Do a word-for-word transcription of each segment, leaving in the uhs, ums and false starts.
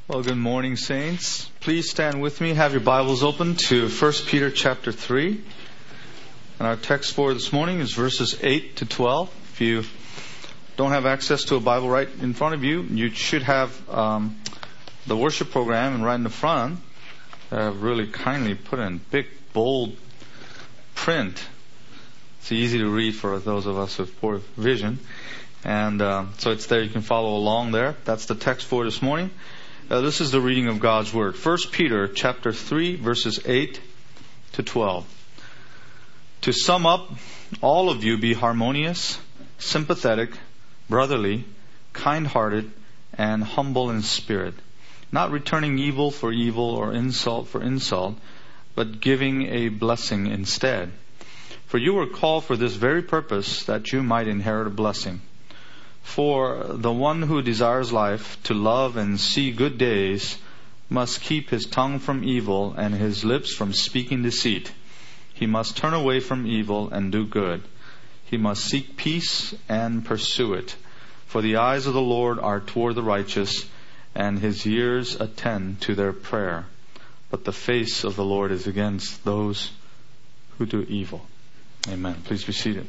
Well, good morning, saints. Please stand with me. Have your Bibles open to First Peter chapter three. And our text for this morning is verses eight to twelve. If you don't have access to a Bible right in front of you, you should have um, the worship program, and right in the front, uh, really kindly put in big, bold print. It's easy to read for those of us with poor vision. And uh, so it's there. You can follow along there. That's the text for this morning. Uh, this is the reading of God's Word. First Peter chapter three, verses eight to twelve. To sum up, all of you be harmonious, sympathetic, brotherly, kind-hearted, and humble in spirit, not returning evil for evil or insult for insult, but giving a blessing instead. For you were called for this very purpose, that you might inherit a blessing. For the one who desires life, to love and see good days, must keep his tongue from evil and his lips from speaking deceit. He must turn away from evil and do good. He must seek peace and pursue it. For the eyes of the Lord are toward the righteous, and his ears attend to their prayer. But the face of the Lord is against those who do evil. Amen. Please be seated.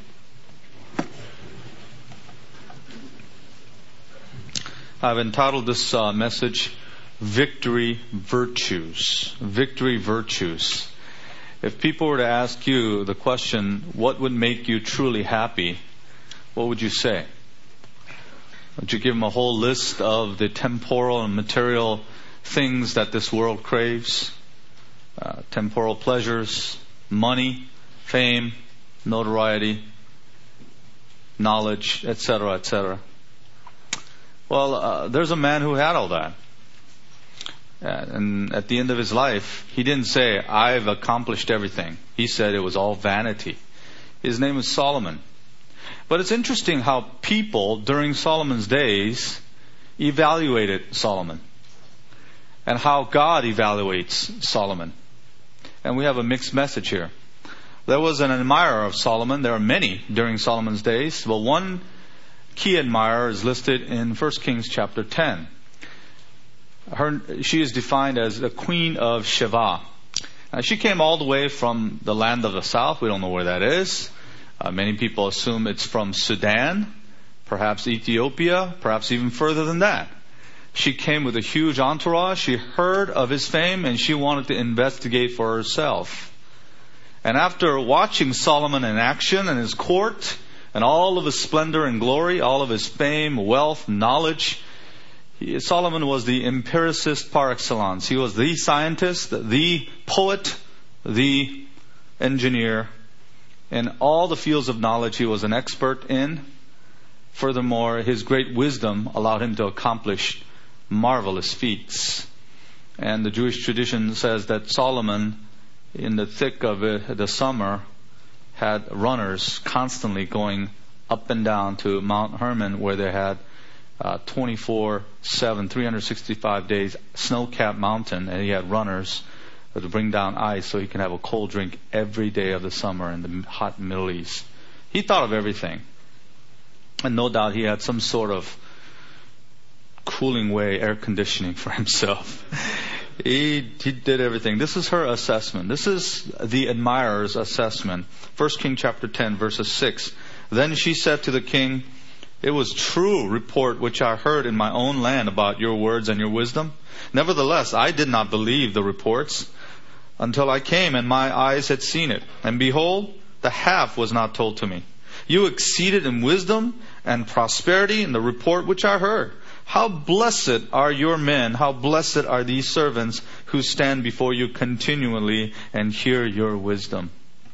I've entitled this uh, message, Victory Virtues. Victory Virtues. If people were to ask you the question, what would make you truly happy? What would you say? Would you give them a whole list of the temporal and material things that this world craves? Uh, temporal pleasures, money, fame, notoriety, knowledge, et cetera, et cetera. Well, uh, there's a man who had all that. Uh, and at the end of his life, he didn't say, I've accomplished everything. He said it was all vanity. His name was Solomon. But it's interesting how people during Solomon's days evaluated Solomon. And how God evaluates Solomon. And we have a mixed message here. There was an admirer of Solomon. There are many during Solomon's days. But one key admirer is listed in First Kings chapter ten. Her, she is defined as the Queen of Sheba. Uh, she came all the way from the land of the south. We don't know where that is. Uh, many people assume it's from Sudan, perhaps Ethiopia, perhaps even further than that. She came with a huge entourage. She heard of his fame and she wanted to investigate for herself. And after watching Solomon in action and his court, and all of his splendor and glory, all of his fame, wealth, knowledge, he, Solomon was the empiricist par excellence. He was the scientist, the poet, the engineer. In all the fields of knowledge he was an expert in. Furthermore, his great wisdom allowed him to accomplish marvelous feats. And the Jewish tradition says that Solomon, in the thick of it, the summer, had runners constantly going up and down to Mount Hermon, where they had uh, twenty-four seven, three hundred sixty-five days, snow-capped mountain, and he had runners to bring down ice so he can have a cold drink every day of the summer in the hot Middle East. He thought of everything. And no doubt he had some sort of cooling way, air conditioning for himself. He, he did everything. This is her assessment. This is the admirer's assessment. First Kings chapter ten, verses six. Then she said to the king, it was true report which I heard in my own land about your words and your wisdom. Nevertheless, I did not believe the reports until I came and my eyes had seen it. And behold, the half was not told to me. You exceeded in wisdom and prosperity in the report which I heard. How blessed are your men, how blessed are these servants who stand before you continually and hear your wisdom.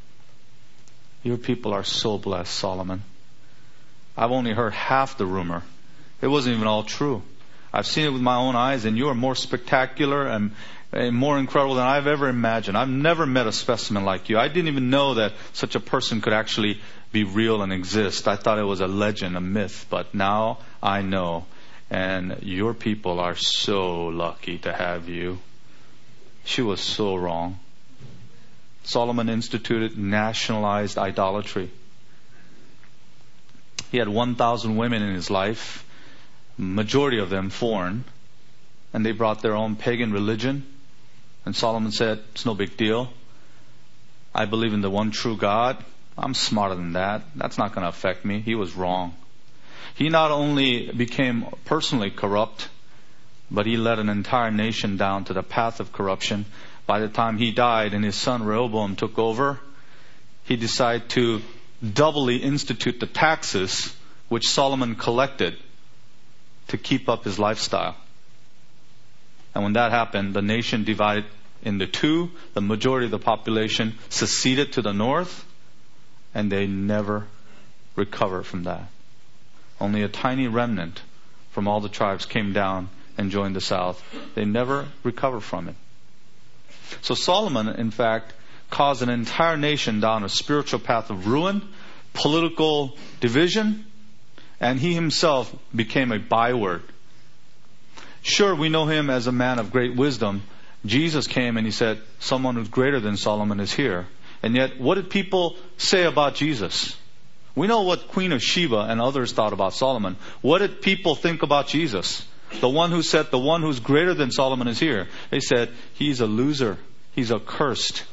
Your people are so blessed, Solomon. I've only heard half the rumor. It wasn't even all true. I've seen it with my own eyes, and you are more spectacular and, and more incredible than I've ever imagined. I've never met a specimen like you. I didn't even know that such a person could actually be real and exist. I thought it was a legend, a myth, but now I know. And your people are so lucky to have you. She was so wrong. Solomon instituted nationalized idolatry. He had one thousand women in his life, majority of them foreign. and they brought their own pagan religion. And Solomon said, it's no big deal. I believe in the one true God. I'm smarter than that. That's not going to affect me. He was wrong. He not only became personally corrupt, but he led an entire nation down to the path of corruption. By the time he died and his son Rehoboam took over, he decided to doubly institute the taxes which Solomon collected to keep up his lifestyle. And when that happened, the nation divided into two. The majority of the population seceded to the north, and they never recovered from that. Only a tiny remnant from all the tribes came down and joined the south. They never recovered from it. So Solomon, in fact, caused an entire nation down a spiritual path of ruin, political division, and he himself became a byword. Sure, we know him as a man of great wisdom. Jesus came and he said, someone who's greater than Solomon is here. And yet, what did people say about Jesus? We know what Queen of Sheba and others thought about Solomon. What did people think about Jesus? The one who said, the one who's greater than Solomon is here. They said, he's a loser. He's accursed.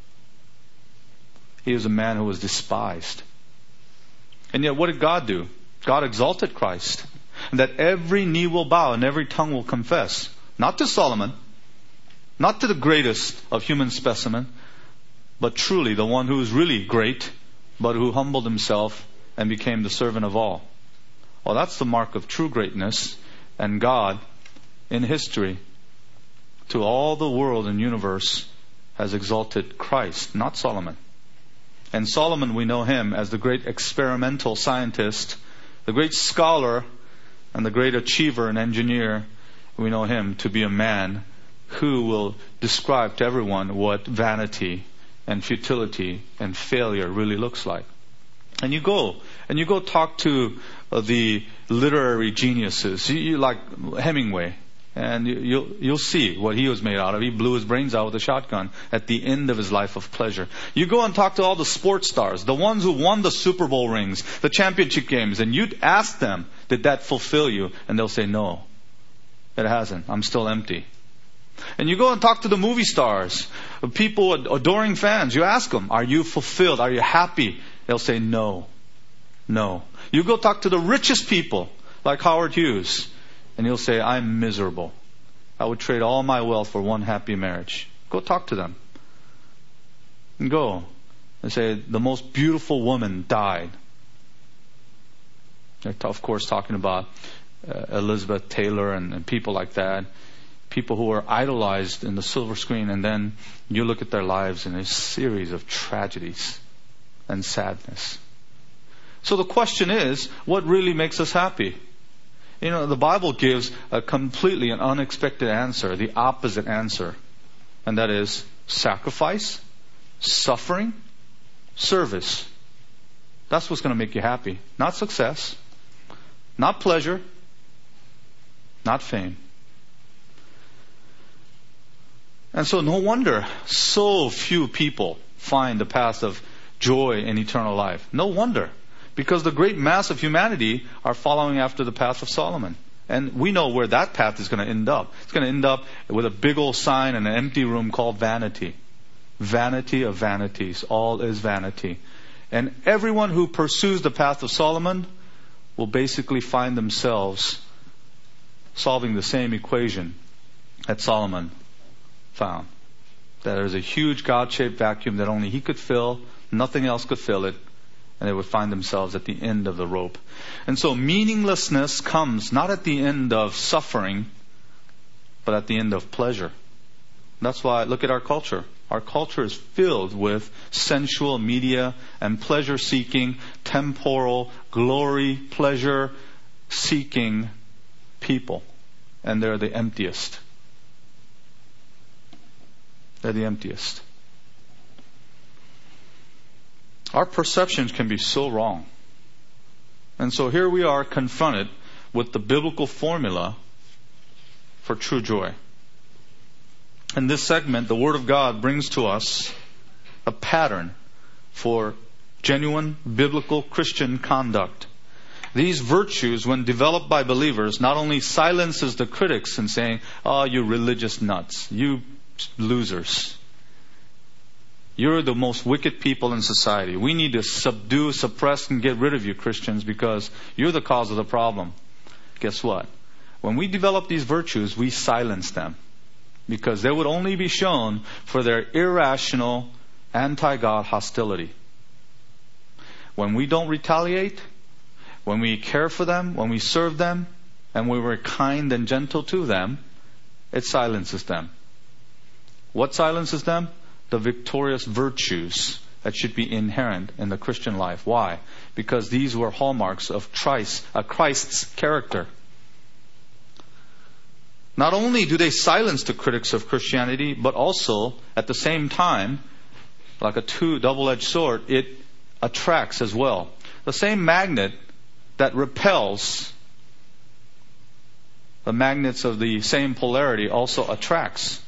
He is a man who was despised. And yet, what did God do? God exalted Christ. And that every knee will bow and every tongue will confess. Not to Solomon, not to the greatest of human specimen, but truly the one who is really great, but who humbled himself and became the servant of all. Well, that's the mark of true greatness. And God, in history, to all the world and universe, has exalted Christ, not Solomon. And Solomon, we know him as the great experimental scientist, the great scholar, and the great achiever and engineer. We know him to be a man who will describe to everyone what vanity and futility and failure really looks like. And you go, and you go talk to uh, the literary geniuses. You, you like Hemingway, and you, you'll you'll see what he was made out of. He blew his brains out with a shotgun at the end of his life of pleasure. You go and talk to all the sports stars, the ones who won the Super Bowl rings, the championship games, and you'd ask them, did that fulfill you? And they'll say, no, it hasn't. I'm still empty. And you go and talk to the movie stars, people, adoring fans. You ask them, are you fulfilled? Are you happy? They'll say, no, no. You go talk to the richest people, like Howard Hughes, and he'll say, I'm miserable. I would trade all my wealth for one happy marriage. Go talk to them. And go and say, the most beautiful woman died. They're, of course, talking about uh, Elizabeth Taylor and, and people like that. People who are idolized in the silver screen, and then you look at their lives in a series of tragedies and sadness. So the question is, what really makes us happy? You know, the Bible gives a completely an unexpected answer, the opposite answer. And that is sacrifice, suffering, service. That's what's going to make you happy. Not success, not pleasure, not fame. And so no wonder so few people find the path of joy in eternal life. No wonder. Because the great mass of humanity are following after the path of Solomon. And we know where that path is going to end up. It's going to end up with a big old sign in an empty room called vanity. Vanity of vanities. All is vanity. And everyone who pursues the path of Solomon will basically find themselves solving the same equation that Solomon found. That there's a huge God-shaped vacuum that only he could fill, nothing else could fill it, and they would find themselves at the end of the rope. And so meaninglessness comes not at the end of suffering, but at the end of pleasure. That's why, look at our culture. Our culture is filled with sensual media and pleasure-seeking, temporal, glory, pleasure-seeking people. And they're the emptiest. They're the emptiest. Our perceptions can be so wrong. And so here we are confronted with the biblical formula for true joy. In this segment, the Word of God brings to us a pattern for genuine biblical Christian conduct. These virtues, when developed by believers, not only silences the critics in saying, "Oh, you religious nuts, you losers. You're the most wicked people in society. We need to subdue, suppress, and get rid of you, Christians, because you're the cause of the problem." Guess what? When we develop these virtues, we silence them, because they would only be shown for their irrational, anti-God hostility. When we don't retaliate, when we care for them, when we serve them, and when we're kind and gentle to them, it silences them. What silences them? The victorious virtues that should be inherent in the Christian life. Why? Because these were hallmarks of Christ, uh, Christ's character. Not only do they silence the critics of Christianity, but also, at the same time, like a two double-edged sword, it attracts as well. The same magnet that repels, the magnets of the same polarity also attracts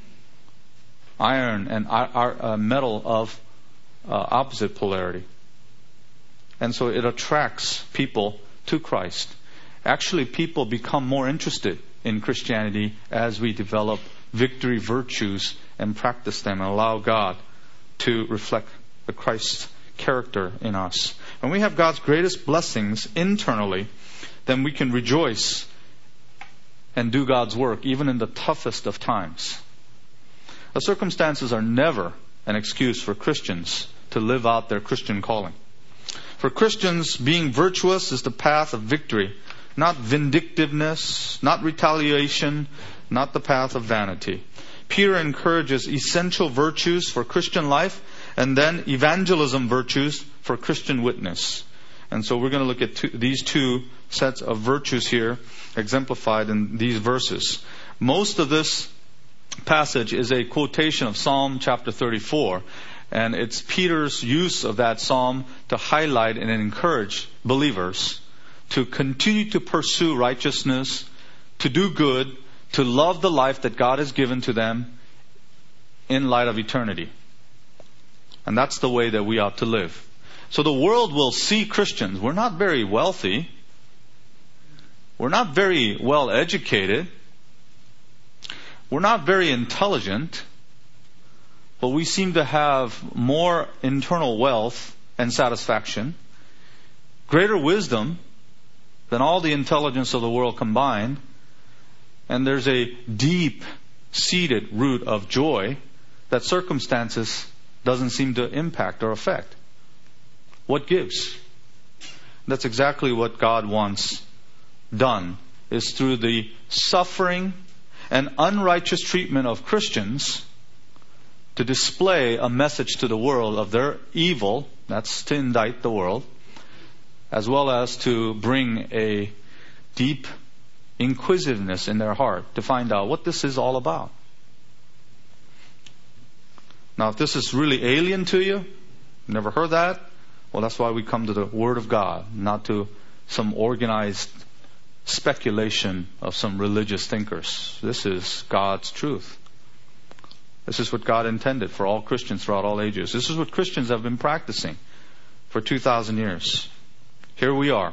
iron and uh, metal of uh, opposite polarity. And so it attracts people to Christ. Actually, people become more interested in Christianity as we develop victory virtues and practice them and allow God to reflect the Christ's character in us. When we have God's greatest blessings internally, then we can rejoice and do God's work even in the toughest of times. The circumstances are never an excuse for Christians to live out their Christian calling. For Christians, being virtuous is the path of victory, not vindictiveness, not retaliation, not the path of vanity. Peter encourages essential virtues for Christian life and then evangelism virtues for Christian witness. And so we're going to look at two, these two sets of virtues here exemplified in these verses. Most of this passage is a quotation of Psalm chapter thirty-four. And it's Peter's use of that psalm to highlight and encourage believers to continue to pursue righteousness, to do good, to love the life that God has given to them in light of eternity. And that's the way that we ought to live. So the world will see Christians. We're not very wealthy. We're not very well educated. We're not very intelligent. But we seem to have more internal wealth and satisfaction, greater wisdom than all the intelligence of the world combined. And there's a deep-seated root of joy that circumstances doesn't seem to impact or affect. What gives? That's exactly what God wants done, is through the suffering and unrighteous treatment of Christians to display a message to the world of their evil, that's to indict the world, as well as to bring a deep inquisitiveness in their heart to find out what this is all about. Now, if this is really alien to you, never heard that, well, that's why we come to the Word of God, not to some organized speculation of some religious thinkers. This is God's truth. This is what God intended for all Christians throughout all ages. This is what Christians have been practicing for two thousand years. Here we are.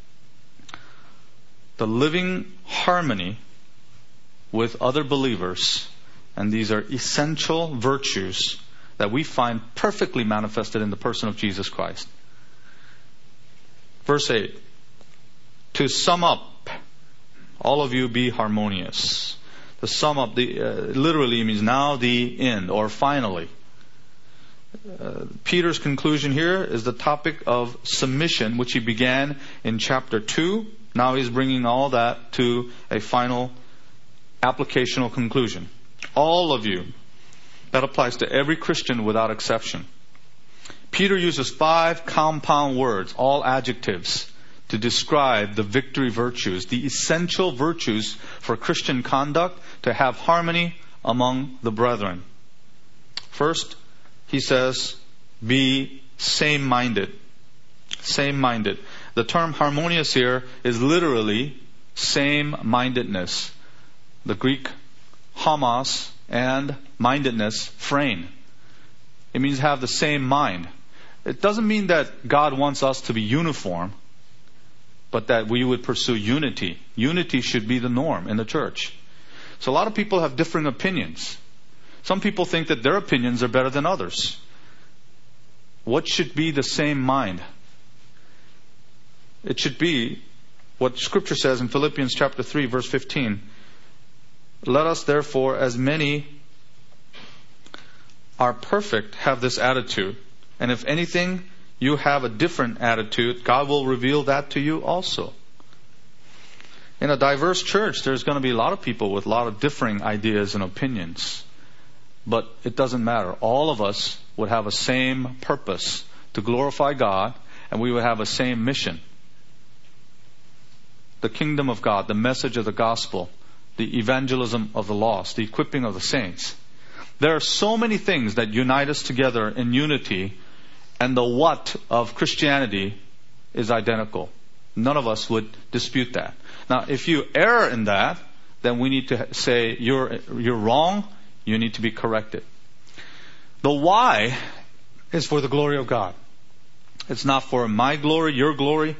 The living harmony with other believers, and these are essential virtues that we find perfectly manifested in the person of Jesus Christ. Verse eight. To sum up, all of you be harmonious. To sum up, the uh, literally means now the end, or finally. Uh, Peter's conclusion here is the topic of submission, which he began in chapter two. Now he's bringing all that to a final applicational conclusion. All of you. That applies to every Christian without exception. Peter uses five compound words, all adjectives, to describe the victory virtues, the essential virtues for Christian conduct to have harmony among the brethren. First, he says, be same-minded. Same-minded. The term harmonious here is literally same-mindedness. The Greek homos and mindedness, phrein. It means have the same mind. It doesn't mean that God wants us to be uniform, but that we would pursue unity. Unity should be the norm in the church. So a lot of people have differing opinions. Some people think that their opinions are better than others. What should be the same mind? It should be what Scripture says in Philippians chapter three, verse fifteen. Let us therefore, as many are perfect, have this attitude. And if anything, you have a different attitude, God will reveal that to you also. In a diverse church, there's going to be a lot of people with a lot of differing ideas and opinions. But it doesn't matter. All of us would have a same purpose, to glorify God, and we would have a same mission. The kingdom of God, the message of the gospel, the evangelism of the lost, the equipping of the saints. There are so many things that unite us together in unity, and the what of Christianity is identical. None of us would dispute that. Now, if you err in that, then we need to say, you're, you're wrong, you need to be corrected. The why is for the glory of God. It's not for my glory, your glory.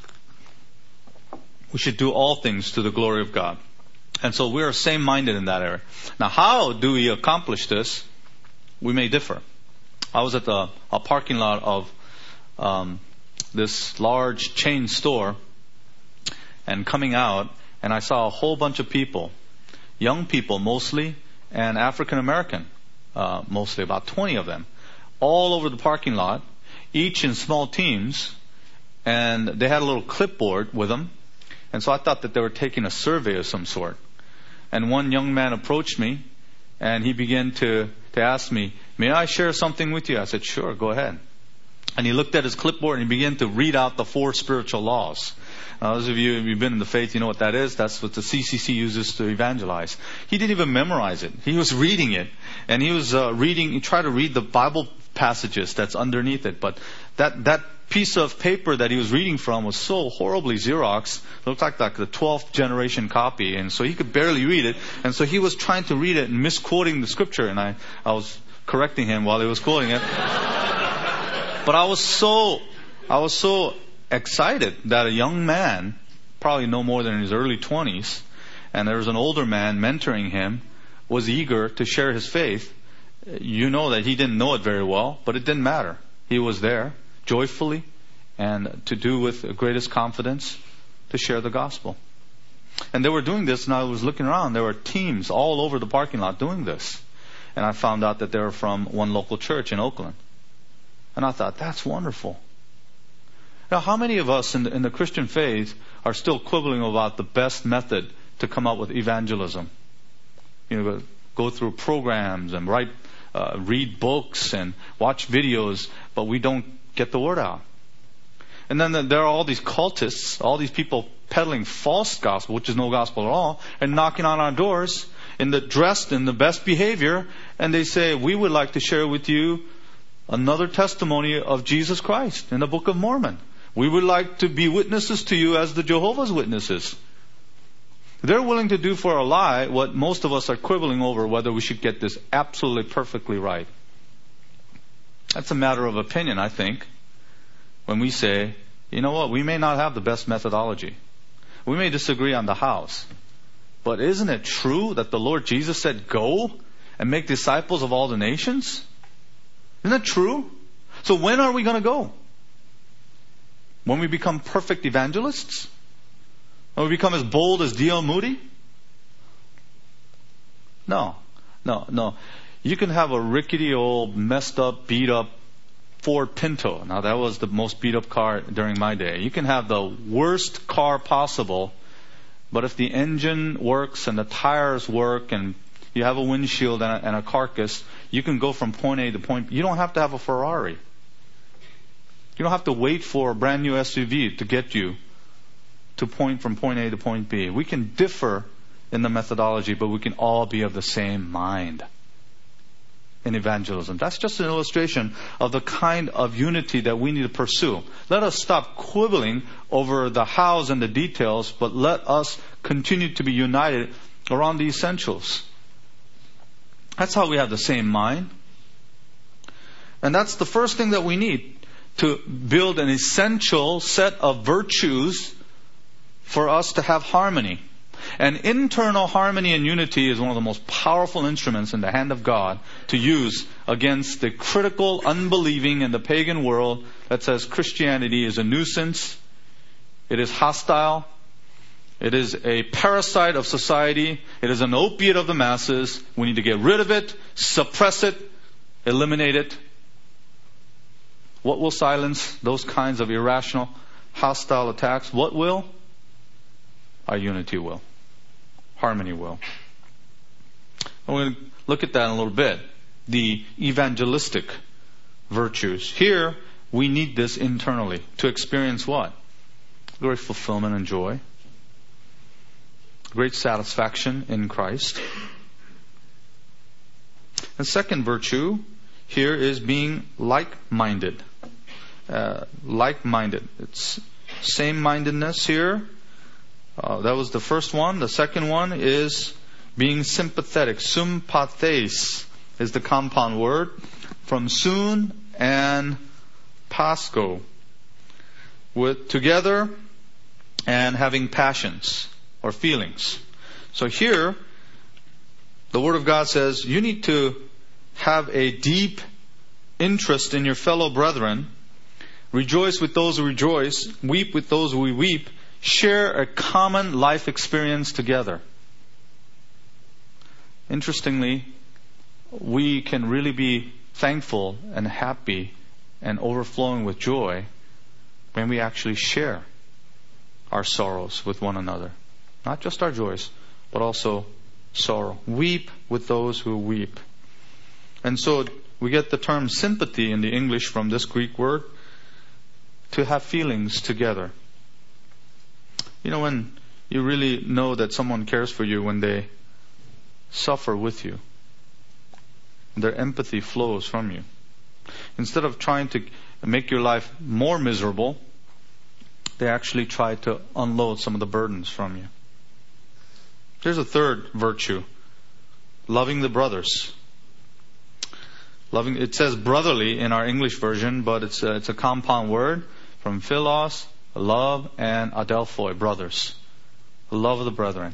We should do all things to the glory of God. And so we are same-minded in that area. Now, how do we accomplish this? We may differ. I was at the a parking lot of um, this large chain store, and coming out, and I saw a whole bunch of people, young people mostly, and African American uh, mostly, about twenty of them, all over the parking lot, each in small teams, and they had a little clipboard with them. And so I thought that they were taking a survey of some sort. And one young man approached me, and he began to, to ask me, may I share something with you? I said, sure, go ahead. And he looked at his clipboard and he began to read out the four spiritual laws. Now, those of you who've been in the faith, you know what that is. That's what the C C C uses to evangelize. He didn't even memorize it. He was reading it. And he was uh, reading, he tried to read the Bible passages that's underneath it. But that, that piece of paper that he was reading from was so horribly Xerox. It looked like, like the twelfth generation copy. And so he could barely read it. And so he was trying to read it and misquoting the scripture. And I, I was correcting him while he was quoting it. But I was so, I was so excited that a young man, probably no more than in his early twenties, and there was an older man mentoring him, was eager to share his faith. You know that he didn't know it very well, but it didn't matter. He was there joyfully and to do with the greatest confidence to share the gospel. And they were doing this, and I was looking around. There were teams all over the parking lot doing this. And I found out that they were from one local church in Oakland. And I thought, that's wonderful. Now, how many of us in the, in the Christian faith are still quibbling about the best method to come up with evangelism? You know, go through programs and write, uh, read books and watch videos, but we don't get the word out. And then there are all these cultists, all these people peddling false gospel, which is no gospel at all, and knocking on our doors in the dressed in the best behavior, and they say, we would like to share with you another testimony of Jesus Christ in the Book of Mormon. We would like to be witnesses to you as the Jehovah's Witnesses. They're willing to do for a lie what most of us are quibbling over, whether we should get this absolutely perfectly right. That's a matter of opinion, I think. When we say, you know what, we may not have the best methodology. We may disagree on the hows. But isn't it true that the Lord Jesus said, go and make disciples of all the nations? Isn't that true? So when are we going to go? When we become perfect evangelists? When we become as bold as D L Moody? No, no, no. You can have a rickety old, messed up, beat up Ford Pinto. Now that was the most beat up car during my day. You can have the worst car possible, but if the engine works and the tires work and you have a windshield and a, and a carcass, you can go from point A to point B. You don't have to have a Ferrari. You don't have to wait for a brand new S U V to get you to point from point A to point B. We can differ in the methodology, but we can all be of the same mind in evangelism. That's just an illustration of the kind of unity that we need to pursue. Let us stop quibbling over the hows and the details, but let us continue to be united around the essentials. That's how we have the same mind. And that's the first thing that we need, to build an essential set of virtues for us to have harmony. And internal harmony and unity is one of the most powerful instruments in the hand of God to use against the critical, unbelieving, and the pagan world that says Christianity is a nuisance, it is hostile, it is a parasite of society, it is an opiate of the masses. We need to get rid of it, suppress it, eliminate it. What will silence those kinds of irrational, hostile attacks? What will? Our unity will. Harmony will. I'm going to look at that in a little bit. The evangelistic virtues. Here, we need this internally to experience what? Great fulfillment and joy. Great satisfaction in Christ. The second virtue here is being like-minded. Uh, like-minded. It's same-mindedness here. Uh, that was the first one. The second one is being sympathetic. Sympathes is the compound word from soon and pasco. With together and having passions or feelings. So here, the Word of God says you need to have a deep interest in your fellow brethren. Rejoice with those who rejoice. Weep with those who weep. Share a common life experience together. Interestingly, we can really be thankful and happy and overflowing with joy when we actually share our sorrows with one another. Not just our joys, but also sorrow. Weep with those who weep. And so we get the term sympathy in the English from this Greek word, to have feelings together. You know, when you really know that someone cares for you when they suffer with you, their empathy flows from you. Instead of trying to make your life more miserable, they actually try to unload some of the burdens from you. Here's a third virtue. Loving the brothers. Loving, it says brotherly in our English version, but it's a, it's a compound word from philos, love, and adelphoi, brothers. Love of the brethren.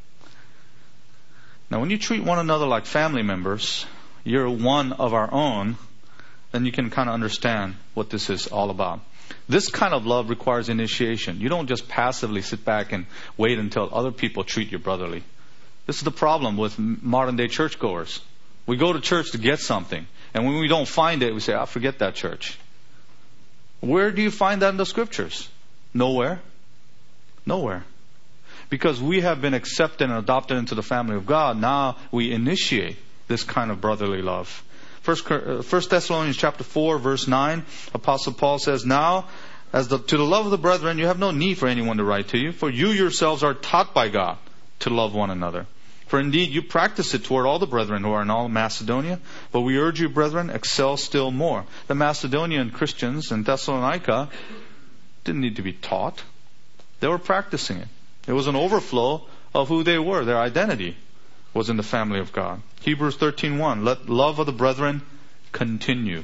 Now, when you treat one another like family members, you're one of our own, then you can kind of understand what this is all about. This kind of love requires initiation. You don't just passively sit back and wait until other people treat you brotherly. This is the problem with modern day churchgoers. We go to church to get something, and when we don't find it, we say, "I forget that church." Where do you find that in the scriptures? Nowhere. Nowhere. Because we have been accepted and adopted into the family of God, now we initiate this kind of brotherly love. First, First Thessalonians chapter four, verse nine, Apostle Paul says, "Now, as the, to the love of the brethren, you have no need for anyone to write to you, for you yourselves are taught by God to love one another. For indeed, you practice it toward all the brethren who are in all Macedonia. But we urge you, brethren, excel still more." The Macedonian Christians in Thessalonica didn't need to be taught. They were practicing it. It was an overflow of who they were. Their identity was in the family of God. Hebrews thirteen one, "Let love of the brethren continue."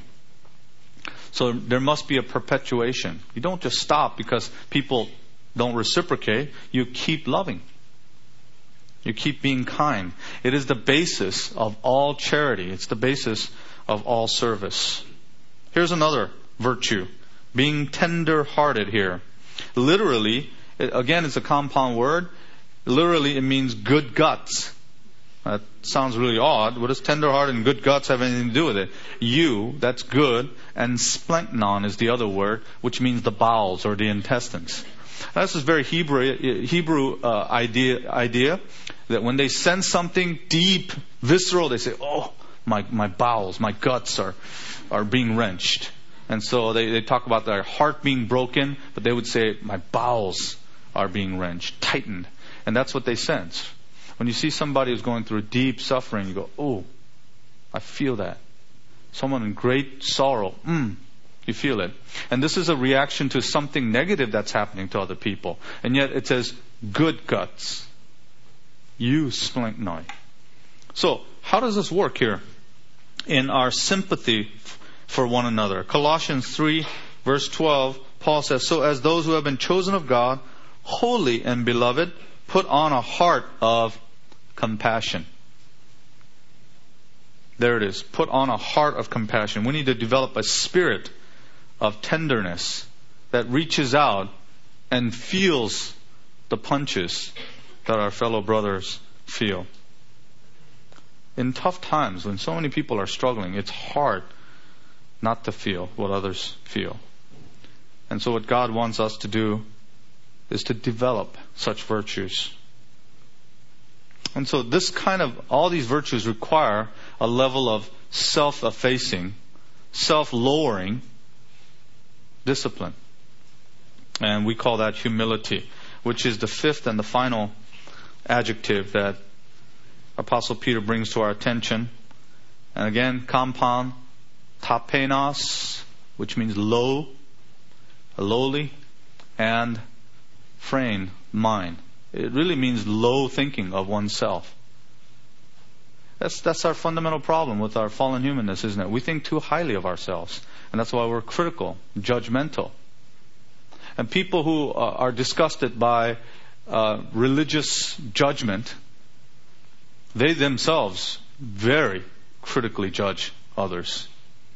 So there must be a perpetuation. You don't just stop because people don't reciprocate. You keep loving. You keep being kind. It is the basis of all charity. It's the basis of all service. Here's another virtue. Being tender-hearted here. Literally, again, it's a compound word. Literally, it means good guts. That sounds really odd. What does tender-hearted and good guts have anything to do with it? You, that's good, and splanknon is the other word, which means the bowels or the intestines. Now, this is very Hebrew Hebrew uh, idea idea that when they sense something deep, visceral, they say, "Oh, my my bowels, my guts are are being wrenched." And so they, they talk about their heart being broken, but they would say, "My bowels are being wrenched, tightened." And that's what they sense. When you see somebody who's going through deep suffering, you go, "Oh, I feel that." Someone in great sorrow, mm, you feel it. And this is a reaction to something negative that's happening to other people. And yet it says, good guts. You splanknoi. So, how does this work here in our sympathy for one another? Colossians three, verse twelve, Paul says, "So as those who have been chosen of God, holy and beloved, put on a heart of compassion. There it is. Put on a heart of compassion. We need to develop a spirit of tenderness that reaches out and feels the punches that our fellow brothers feel. In tough times, when so many people are struggling, it's hard not to feel what others feel. And so what God wants us to do is to develop such virtues. And so this kind of, all these virtues require a level of self-effacing, self-lowering discipline. And we call that humility, which is the fifth and the final adjective that Apostle Peter brings to our attention. And again, compound, tapenos, which means low, lowly, and phrein, mind. It really means low thinking of oneself. That's that's our fundamental problem with our fallen humanness, isn't it? We think too highly of ourselves. And that's why we're critical, judgmental. And people who uh, are disgusted by uh, religious judgment, they themselves very critically judge others.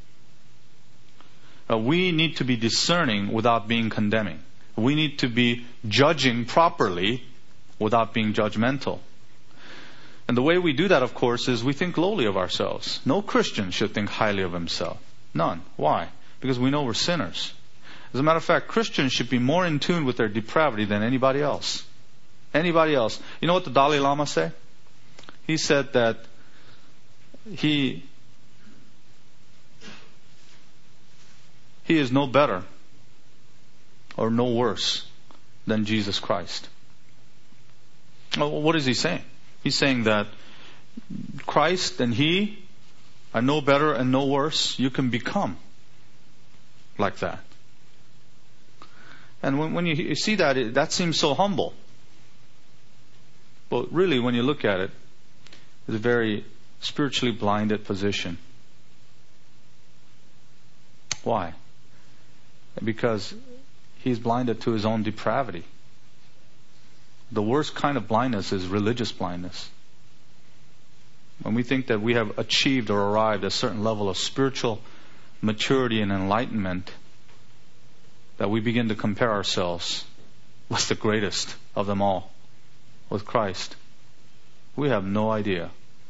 Uh, we need to be discerning without being condemning. We need to be judging properly without being judgmental. And the way we do that, of course, is we think lowly of ourselves. No Christian should think highly of himself. None. Why? Because we know we're sinners. As a matter of fact, Christians should be more in tune with their depravity than anybody else. Anybody else. You know what the Dalai Lama said? He said that he he is no better or no worse than Jesus Christ. Well, what is he saying? He's saying that Christ and He are no better and no worse. You can become like that. And when, when you see that, it, that seems so humble. But really, when you look at it, it's a very spiritually blinded position. Why? Because he's blinded to his own depravity. The worst kind of blindness is religious blindness. When we think that we have achieved or arrived at a certain level of spiritual maturity and enlightenment, that we begin to compare ourselves with the greatest of them all, with Christ. We have no idea.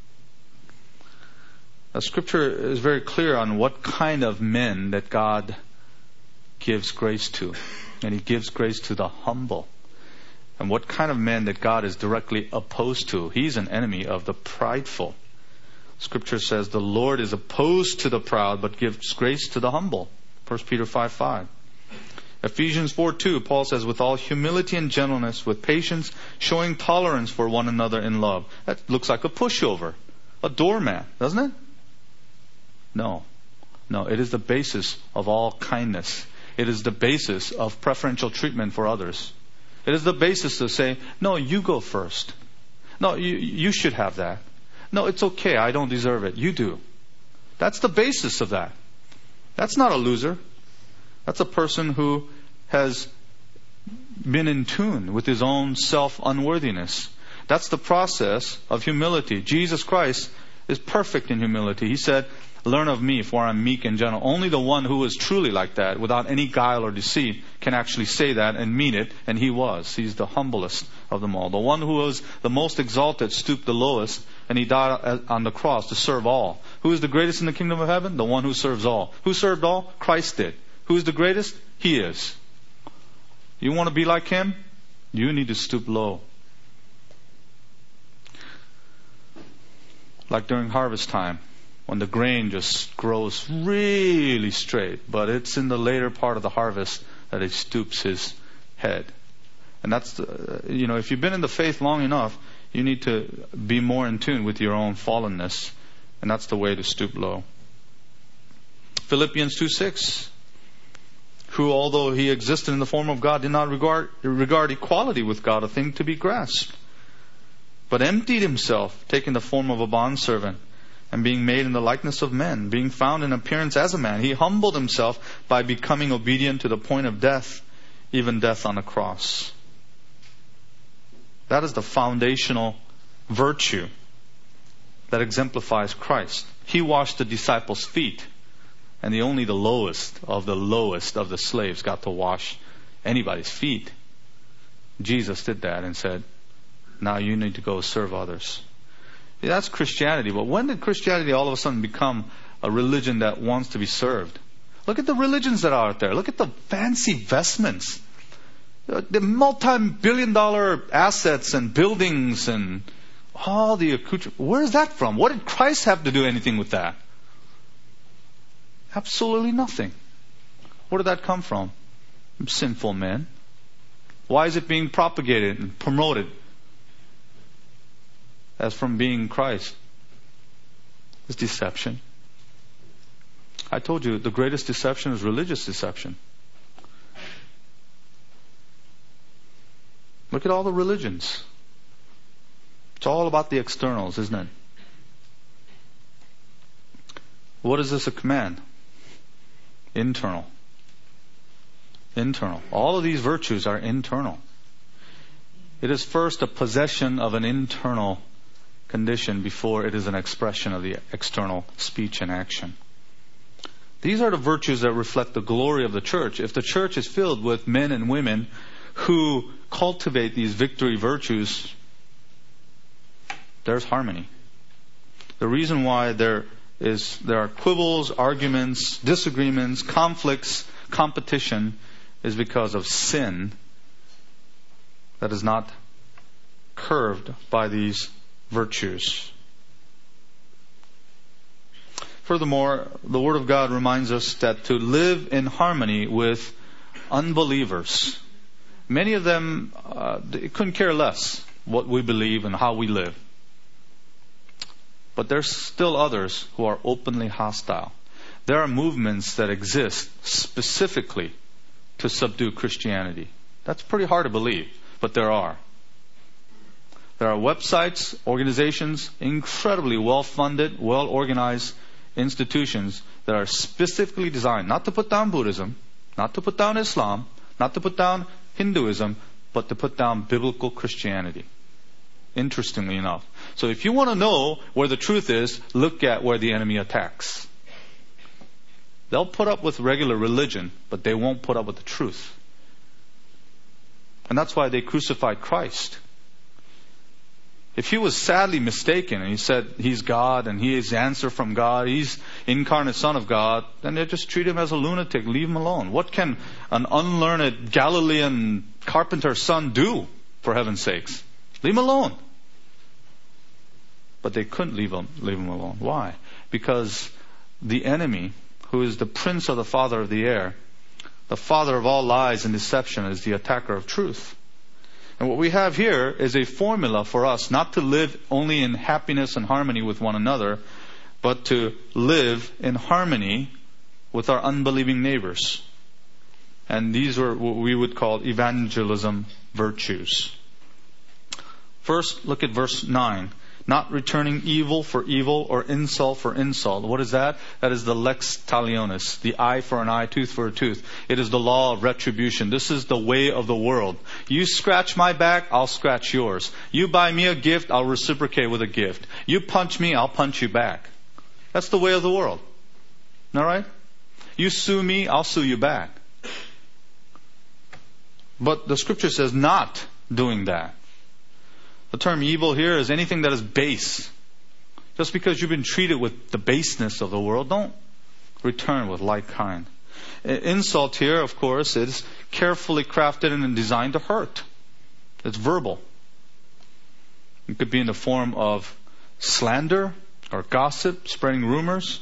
The Scripture is very clear on what kind of men that God gives grace to. And He gives grace to the humble. And what kind of men that God is directly opposed to. He's an enemy of the prideful. Scripture says the Lord is opposed to the proud, but gives grace to the humble. First Peter five five. Ephesians four two, Paul says, with all humility and gentleness, with patience, showing tolerance for one another in love. That looks like a pushover, a doormat, doesn't it? No. No, it is the basis of all kindness. It is the basis of preferential treatment for others. It is the basis to say, no, you go first. No, you, you should have that. No, it's okay, I don't deserve it. You do. That's the basis of that. That's not a loser. That's a person who has been in tune with his own self-unworthiness. That's the process of humility. Jesus Christ is perfect in humility. He said, learn of me, for I am meek and gentle. Only the one who is truly like that, without any guile or deceit, can actually say that and mean it. And He was. He's the humblest of them all. The one who was the most exalted stooped the lowest, and He died on the cross to serve all. Who is the greatest in the kingdom of heaven? The one who serves all. Who served all? Christ did. Who is the greatest? He is. You want to be like Him? You need to stoop low. Like during harvest time, when the grain just grows really straight, but it's in the later part of the harvest that He stoops His head. And that's, the, you know, if you've been in the faith long enough, you need to be more in tune with your own fallenness. And that's the way to stoop low. Philippians two six. Who, although He existed in the form of God, did not regard, regard equality with God a thing to be grasped, but emptied Himself, taking the form of a bondservant, and being made in the likeness of men, being found in appearance as a man, He humbled Himself by becoming obedient to the point of death, even death on a cross. That is the foundational virtue that exemplifies Christ. He washed the disciples' feet, and the only the lowest of the lowest of the slaves got to wash anybody's feet. Jesus did that and said, now you need to go serve others. Yeah, that's Christianity. But when did Christianity all of a sudden become a religion that wants to be served? Look at the religions that are out there. Look at the fancy vestments. The multi-billion dollar assets and buildings and all the accoutrements. Where is that from? What did Christ have to do anything with that? Absolutely nothing. Where did that come from? From sinful men. Why is it being propagated and promoted as from being Christ? It's deception. I told you the greatest deception is religious deception. Look at all the religions. It's all about the externals, isn't it? What is this a command? Internal. Internal. All of these virtues are internal. It is first a possession of an internal condition before it is an expression of the external speech and action. These are the virtues that reflect the glory of the church. If the church is filled with men and women who cultivate these victory virtues, there's harmony. The reason why there is there are quibbles, arguments, disagreements, conflicts, competition is because of sin that is not curved by these virtues. Furthermore, the Word of God reminds us that to live in harmony with unbelievers, many of them uh, they couldn't care less what we believe and how we live. But there's still others who are openly hostile. There are movements that exist specifically to subdue Christianity. That's pretty hard to believe, but there are. There are websites, organizations, incredibly well-funded, well-organized institutions that are specifically designed not to put down Buddhism, not to put down Islam, not to put down Hinduism, but to put down biblical Christianity. Interestingly enough. So if you want to know where the truth is, look at where the enemy attacks. They'll put up with regular religion, but they won't put up with the truth. And that's why they crucified Christ. If he was sadly mistaken and he said he's God and he is the answer from God, he's incarnate Son of God, then they just treat him as a lunatic, leave him alone. What can an unlearned Galilean carpenter's son do, for heaven's sakes? Leave him alone. But they couldn't leave him, leave him alone. Why? Because the enemy, who is the prince of the father of the air, the father of all lies and deception, is the attacker of truth. And what we have here is a formula for us not to live only in happiness and harmony with one another, but to live in harmony with our unbelieving neighbors. And these are what we would call evangelism virtues. First, look at verse nine. Not returning evil for evil or insult for insult. What is that? That is the lex talionis, the eye for an eye, tooth for a tooth. It is the law of retribution. This is the way of the world. You scratch my back, I'll scratch yours. You buy me a gift, I'll reciprocate with a gift. You punch me, I'll punch you back. That's the way of the world. All right? You sue me, I'll sue you back. But the scripture says not doing that. The term evil here is anything that is base. Just because you've been treated with the baseness of the world, don't return with like kind. Insult here, of course, is carefully crafted and designed to hurt. It's verbal. It could be in the form of slander or gossip, spreading rumors.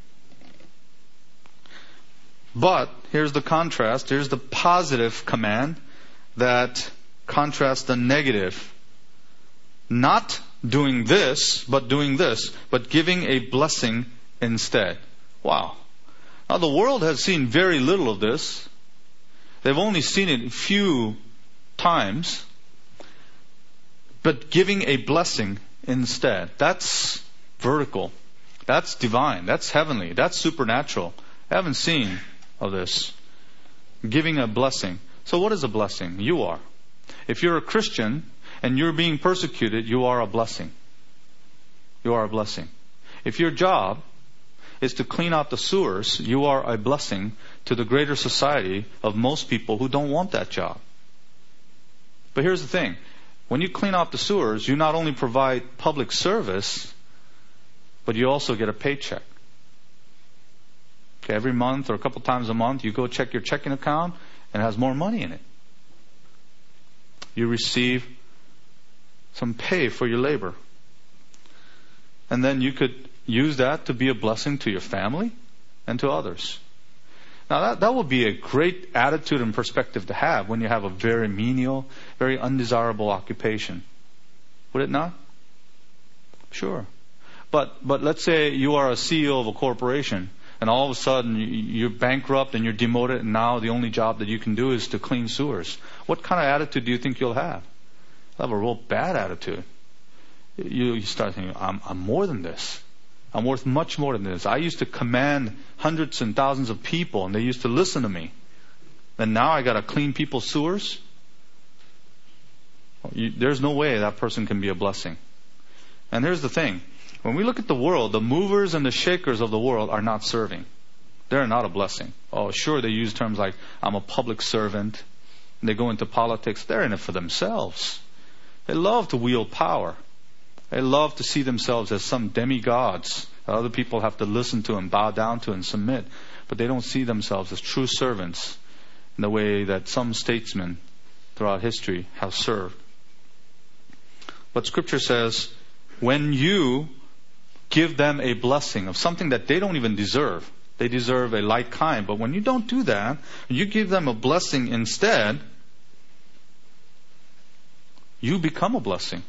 But here's the contrast. Here's the positive command that contrasts the negative. Not doing this, but doing this, but giving a blessing instead. Wow. Now the world has seen very little of this. They've only seen it a few times. But giving a blessing instead. That's vertical. That's divine. That's heavenly. That's supernatural. I haven't seen of this. Giving a blessing. So what is a blessing? You are. If you're a Christian, and you're being persecuted, you are a blessing. You are a blessing. If your job is to clean out the sewers, you are a blessing to the greater society of most people who don't want that job. But here's the thing. When you clean out the sewers, you not only provide public service, but you also get a paycheck. Okay, every month or a couple times a month, you go check your checking account and it has more money in it. You receive some pay for your labor. And then you could use that to be a blessing to your family and to others. Now that, that would be a great attitude and perspective to have when you have a very menial, very undesirable occupation. Would it not? Sure. But, but let's say you are a C E O of a corporation and all of a sudden you're bankrupt and you're demoted and now the only job that you can do is to clean sewers. What kind of attitude do you think you'll have? You'll have a real bad attitude. You, you start thinking, I'm, I'm more than this. I'm worth much more than this. I used to command hundreds and thousands of people and they used to listen to me. And now I got to clean people's sewers? You, there's no way that person can be a blessing. And here's the thing. When we look at the world, the movers and the shakers of the world are not serving. They're not a blessing. Oh, sure, they use terms like, I'm a public servant. And they go into politics. They're in it for themselves. They love to wield power. They love to see themselves as some demigods that other people have to listen to and bow down to and submit. But they don't see themselves as true servants in the way that some statesmen throughout history have served. But Scripture says, when you give them a blessing of something that they don't even deserve, they deserve a like kind. But when you don't do that, you give them a blessing instead, you become a blessing.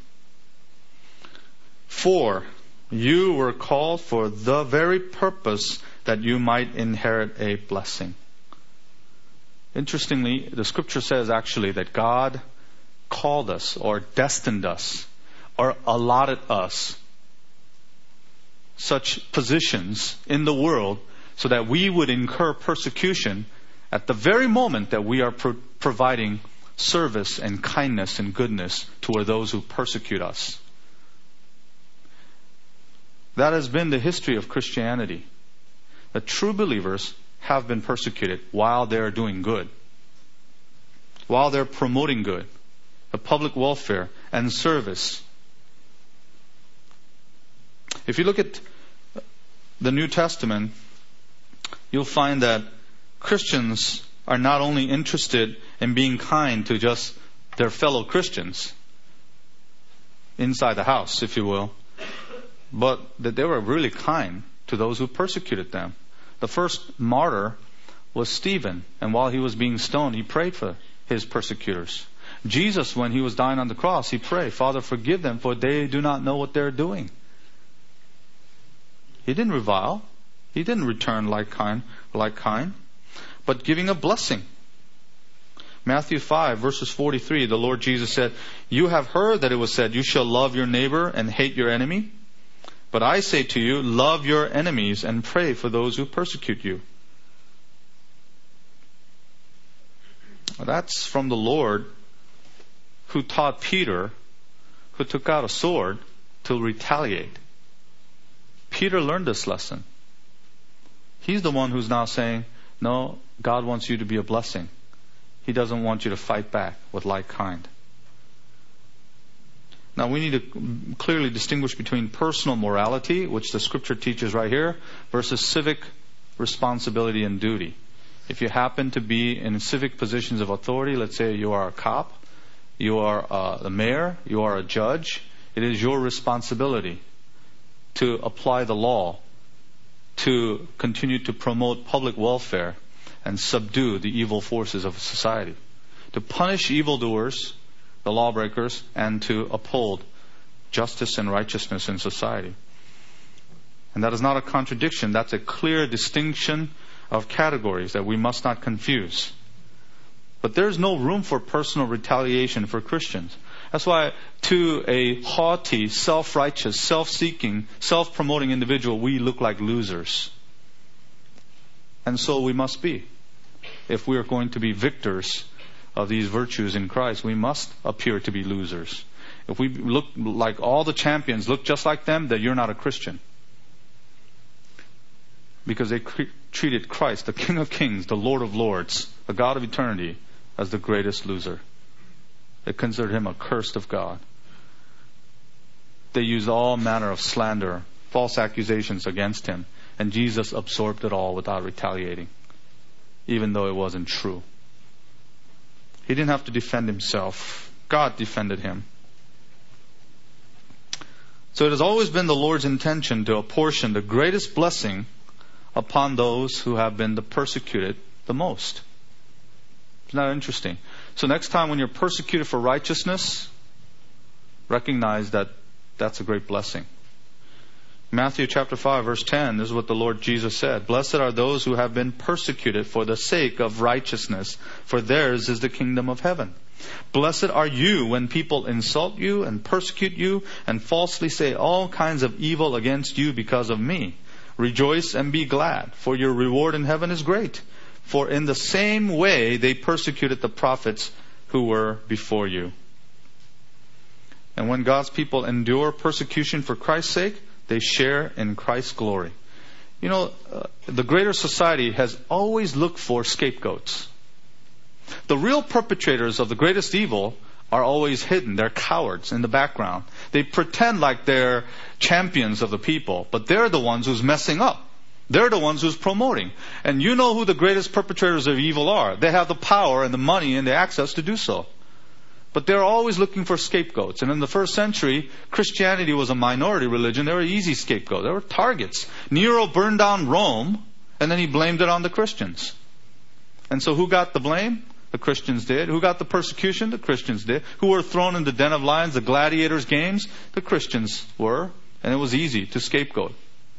For you were called for the very purpose that you might inherit a blessing. Interestingly, the Scripture says actually that God called us or destined us or allotted us such positions in the world so that we would incur persecution at the very moment that we are pro- providing service and kindness and goodness toward those who persecute us. That has been the history of Christianity. The true believers have been persecuted while they are doing good, while they're promoting good, the public welfare and service. If you look at the New Testament, you'll find that Christians are not only interested in being kind to just their fellow Christians inside the house, if you will, but that they were really kind to those who persecuted them. The first martyr was Stephen, and while he was being stoned, he prayed for his persecutors. Jesus, when he was dying on the cross, he prayed, Father, forgive them, for they do not know what they're doing. He didn't revile. He didn't return like kind, like kind, but giving a blessing. Matthew five, verses forty-three, the Lord Jesus said, you have heard that it was said, you shall love your neighbor and hate your enemy. But I say to you, love your enemies and pray for those who persecute you. That's from the Lord who taught Peter, who took out a sword to retaliate. Peter learned this lesson. He's the one who's now saying, no, God wants you to be a blessing. He doesn't want you to fight back with like kind. Now we need to clearly distinguish between personal morality, which the Scripture teaches right here, versus civic responsibility and duty. If you happen to be in civic positions of authority, let's say you are a cop, you are uh, the mayor, you are a judge, it is your responsibility to apply the law, to continue to promote public welfare and subdue the evil forces of society, to punish evildoers, the lawbreakers, and to uphold justice and righteousness in society. And that is not a contradiction. That's a clear distinction of categories that we must not confuse. But there's no room for personal retaliation for Christians. That's why to a haughty, self-righteous, self-seeking, self-promoting individual, we look like losers. And so we must be. If we are going to be victors of these virtues in Christ, we must appear to be losers. if we look like all the champions, look just like them, then you're not a Christian. Because they cre- treated Christ, the King of Kings, the Lord of Lords, the God of eternity, as the greatest loser. They considered him accursed of God. They used all manner of slander, false accusations against him, and Jesus absorbed it all without retaliating, even though it wasn't true. He didn't have to defend himself. God defended him. So it has always been the Lord's intention to apportion the greatest blessing upon those who have been the persecuted the most. Isn't that interesting? So next time when you're persecuted for righteousness, recognize that that's a great blessing. Matthew chapter five verse ten, this is what the Lord Jesus said. Blessed are those who have been persecuted for the sake of righteousness, for theirs is the kingdom of heaven. Blessed are you when people insult you and persecute you and falsely say all kinds of evil against you because of me. Rejoice and be glad, for your reward in heaven is great. For in the same way they persecuted the prophets who were before you. And when God's people endure persecution for Christ's sake, they share in Christ's glory. You know, uh, the greater society has always looked for scapegoats. The real perpetrators of the greatest evil are always hidden. They're cowards in the background. They pretend like they're champions of the people, but they're the ones who's messing up. They're the ones who's promoting. And you know who the greatest perpetrators of evil are. They have the power and the money and the access to do so. But they're always looking for scapegoats. And in the first century, Christianity was a minority religion. They were easy scapegoats. They were targets. Nero burned down Rome, and then he blamed it on the Christians. And so who got the blame? The Christians did. Who got the persecution? The Christians did. Who were thrown in the den of lions, the gladiators' games? The Christians were. And it was easy to scapegoat.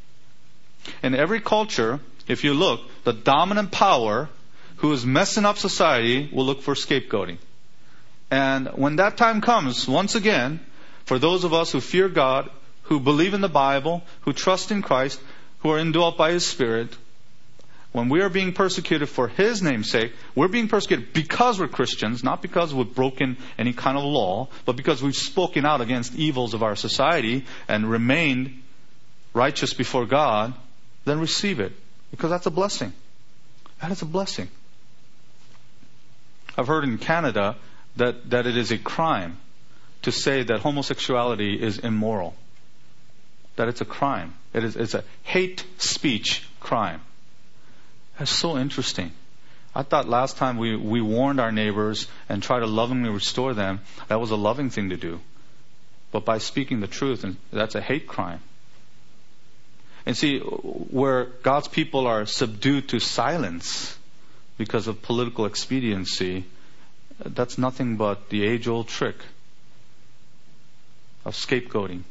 In every culture, if you look, the dominant power who is messing up society will look for scapegoating. And when that time comes, once again, for those of us who fear God, who believe in the Bible, who trust in Christ, who are indwelt by His Spirit, when we are being persecuted for His name's sake, we're being persecuted because we're Christians, not because we've broken any kind of law, but because we've spoken out against evils of our society and remained righteous before God, then receive it. Because that's a blessing. That is a blessing. I've heard in Canada that, that it is a crime to say that homosexuality is immoral. That it's a crime. It is, it's a hate speech crime. That's so interesting. I thought last time we, we warned our neighbors and tried to lovingly restore them, that was a loving thing to do. But by speaking the truth, that's a hate crime. And see, where God's people are subdued to silence because of political expediency, that's nothing but the age-old trick of scapegoating,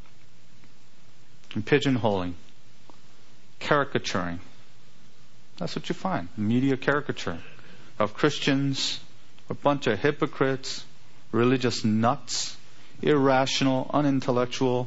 and pigeonholing, caricaturing. That's what you find. Media caricature of Christians, a bunch of hypocrites, religious nuts, irrational, unintellectual,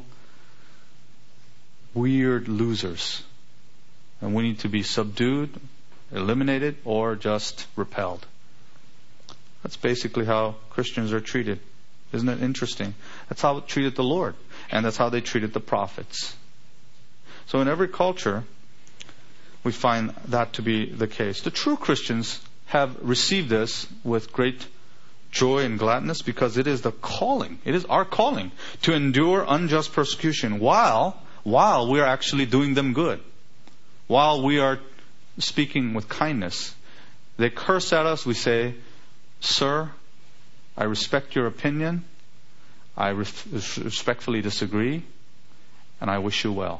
weird losers. And we need to be subdued, eliminated, or just repelled. That's basically how Christians are treated. Isn't it interesting? That's how it treated the Lord. And that's how they treated the prophets. So in every culture, we find that to be the case. The true Christians have received this with great joy and gladness because it is the calling. It is our calling to endure unjust persecution while, while we are actually doing them good. While we are speaking with kindness. They curse at us, we say, "Sir, I respect your opinion. I re- respectfully disagree, and I wish you well."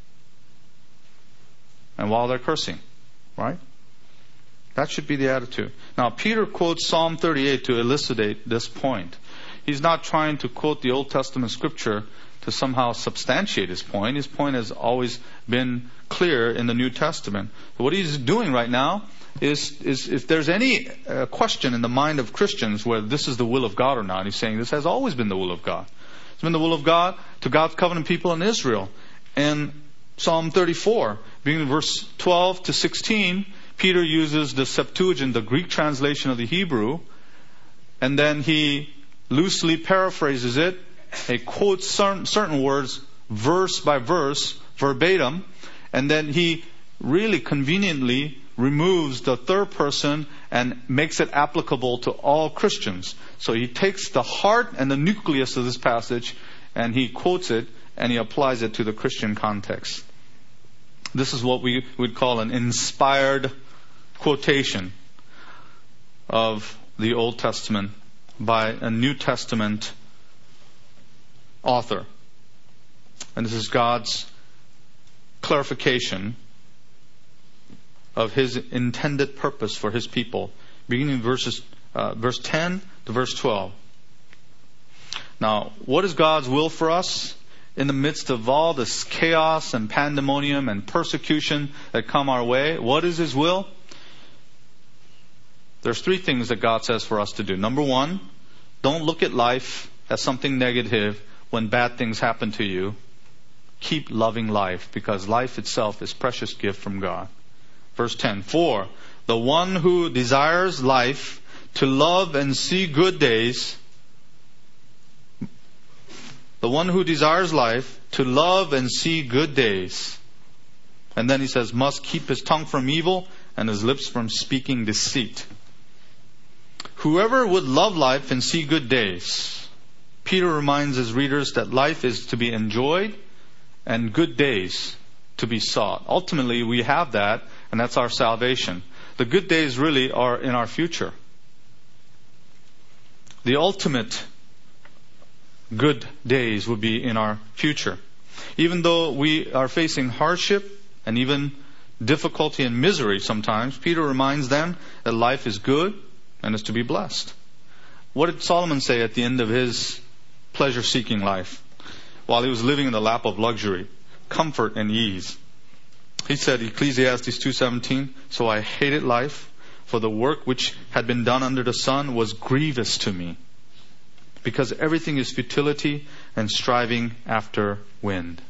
And while they're cursing, right? That should be the attitude. Now, Peter quotes Psalm thirty-eight to elucidate this point. He's not trying to quote the Old Testament scripture to somehow substantiate his point. His point has always been clear in the New Testament. But what he's doing right now is, is if there's any uh, question in the mind of Christians whether this is the will of God or not, he's saying this has always been the will of God. It's been the will of God to God's covenant people in Israel. And Psalm thirty-four, beginning in verse twelve to sixteen, Peter uses the Septuagint, the Greek translation of the Hebrew, and then he loosely paraphrases it He quotes certain, certain words verse by verse, verbatim, and then he really conveniently removes the third person and makes it applicable to all Christians. So he takes the heart and the nucleus of this passage and he quotes it and he applies it to the Christian context. This is what we would call an inspired quotation of the Old Testament by a New Testament author. And this is God's clarification of His intended purpose for His people, beginning in verses, uh, verse ten to verse twelve. Now, what is God's will for us in the midst of all this chaos and pandemonium and persecution that come our way? What is His will? There's three things that God says for us to do. Number one, don't look at life as something negative when bad things happen to you. Keep loving life, because life itself is a precious gift from God. Verse ten, for the one who desires life to love and see good days, the one who desires life to love and see good days. And then he says, must keep his tongue from evil and his lips from speaking deceit. Whoever would love life and see good days. Peter reminds his readers that life is to be enjoyed and good days to be sought. Ultimately, we have that, and that's our salvation. The good days really are in our future. The ultimate good days would be in our future. Even though we are facing hardship and even difficulty and misery sometimes, Peter reminds them that life is good and is to be blessed. What did Solomon say at the end of his pleasure-seeking life, while he was living in the lap of luxury, comfort and ease? He said, Ecclesiastes two seventeen, so I hated life, for the work which had been done under the sun was grievous to me, because everything is futility and striving after wind.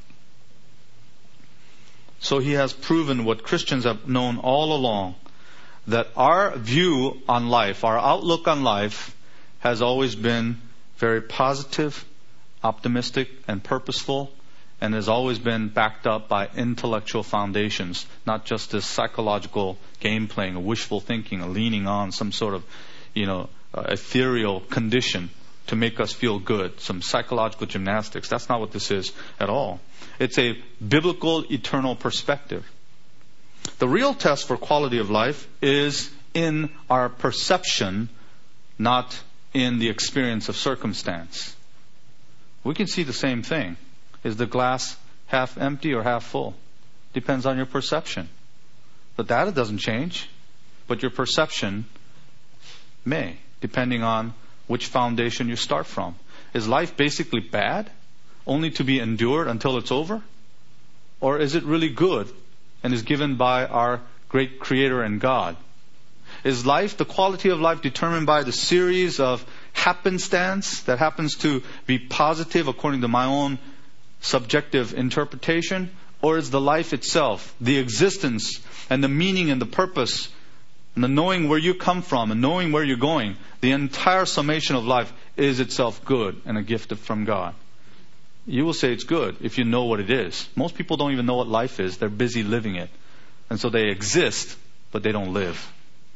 So he has proven what Christians have known all along, that our view on life, our outlook on life, has always been very positive, optimistic, and purposeful, and has always been backed up by intellectual foundations, not just this psychological game playing, or wishful thinking, or leaning on some sort of, you know, uh, ethereal condition to make us feel good, some psychological gymnastics. That's not what this is at all. It's a biblical, eternal perspective. The real test for quality of life is in our perception, not in the experience of circumstance. We can see the same thing. Is the glass half empty or half full? Depends on your perception. The data doesn't change, but your perception may, depending on which foundation you start from. Is life basically bad, only to be endured until it's over? Or is it really good and is given by our great Creator and God? Is life, the quality of life, determined by the series of happenstance that happens to be positive according to my own subjective interpretation? Or is the life itself, the existence and the meaning and the purpose and the knowing where you come from and knowing where you're going, the entire summation of life is itself good and a gift from God? You will say it's good if you know what it is. Most people don't even know what life is. They're busy living it. And so they exist, but they don't live.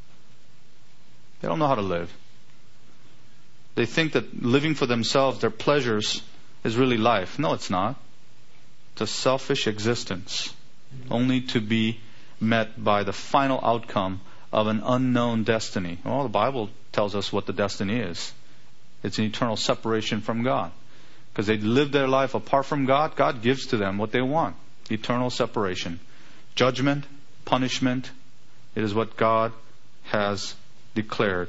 They don't know how to live. They think that living for themselves, their pleasures, is really life. No, it's not. It's a selfish existence, only to be met by the final outcome of an unknown destiny. Well, the Bible tells us what the destiny is. It's an eternal separation from God. Because they live their life apart from God, God gives to them what they want. Eternal separation. Judgment, punishment. It is what God has declared.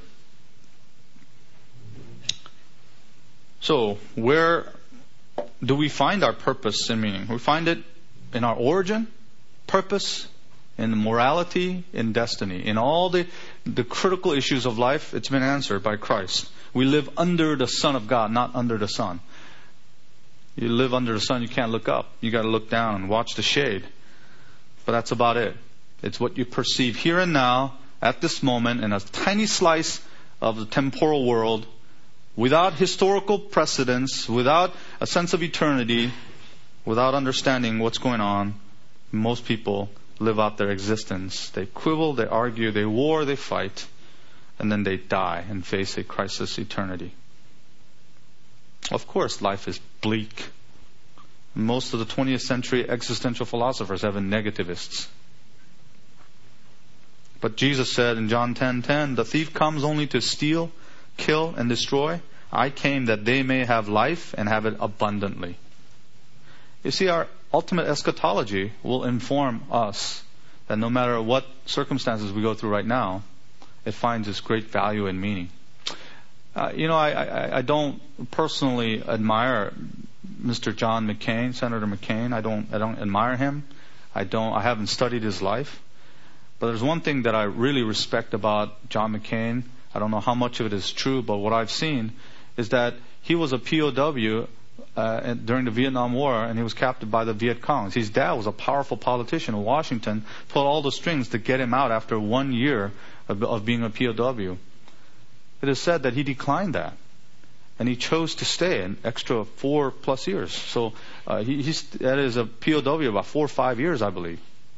So, where do we find our purpose and meaning? We find it in our origin, purpose, in morality, in destiny. In all the, the critical issues of life, it's been answered by Christ. We live under the Son of God, not under the sun. You live under the sun, you can't look up. You got to look down and watch the shade. But that's about it. It's what you perceive here and now, at this moment, in a tiny slice of the temporal world, without historical precedence, without a sense of eternity, without understanding what's going on, most people live out their existence. They quibble, they argue, they war, they fight, and then they die and face a crisis eternity. Of course, life is bleak. Most of the twentieth century existential philosophers have been negativists. But Jesus said in John ten ten, the thief comes only to steal, kill, and destroy. I came that they may have life and have it abundantly. You see, our ultimate eschatology will inform us that no matter what circumstances we go through right now, it finds its great value and meaning. Uh, you know, I, I, I don't personally admire Mister John McCain, Senator McCain. I don't, I don't admire him. I don't, I haven't studied his life. But there's one thing that I really respect about John McCain. I don't know how much of it is true, but what I've seen is that he was a P O W uh, during the Vietnam War, and he was captured by the Viet Cong. His dad was a powerful politician in Washington, pulled all the strings to get him out after one year of, of being a P O W. It is said that he declined that, and he chose to stay an extra four plus years. So uh, he, he's that is a P O W about four or five years, I believe.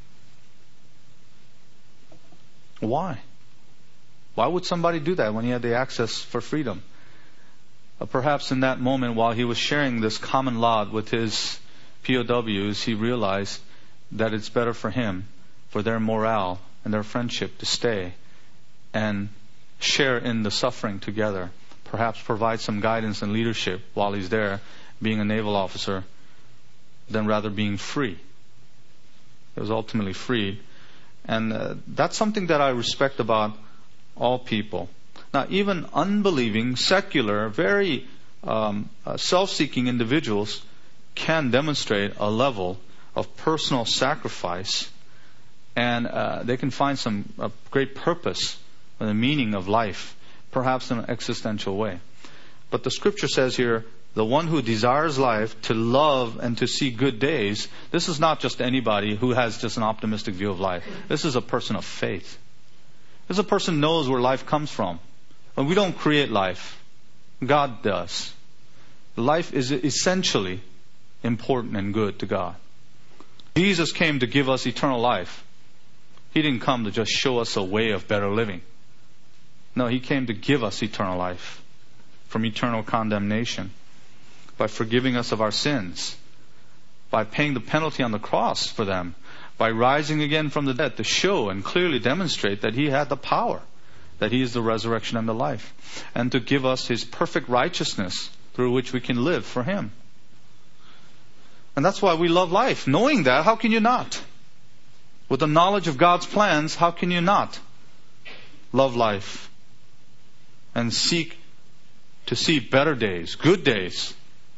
Why? Why would somebody do that when he had the access for freedom? Uh, perhaps in that moment, while he was sharing this common lot with his P O Ws, he realized that it's better for him, for their morale and their friendship, to stay and share in the suffering together. Perhaps provide some guidance and leadership while he's there, being a naval officer, than rather being free. He was ultimately freed. And uh, that's something that I respect about all people. Now, even unbelieving, secular, very um, uh, self-seeking individuals can demonstrate a level of personal sacrifice, and uh, they can find some uh, great purpose and the meaning of life, perhaps in an existential way. But the scripture says here, the one who desires life, to love and to see good days, this is not just anybody who has just an optimistic view of life. This is a person of faith. This is a person who knows where life comes from. And we don't create life. God does. Life is essentially important and good to God. Jesus came to give us eternal life. He didn't come to just show us a way of better living. No, He came to give us eternal life from eternal condemnation by forgiving us of our sins, by paying the penalty on the cross for them, by rising again from the dead to show and clearly demonstrate that He had the power, that He is the resurrection and the life, and to give us His perfect righteousness through which we can live for Him. And that's why we love life. Knowing that, how can you not? With the knowledge of God's plans, how can you not love life and seek to see better days, good days?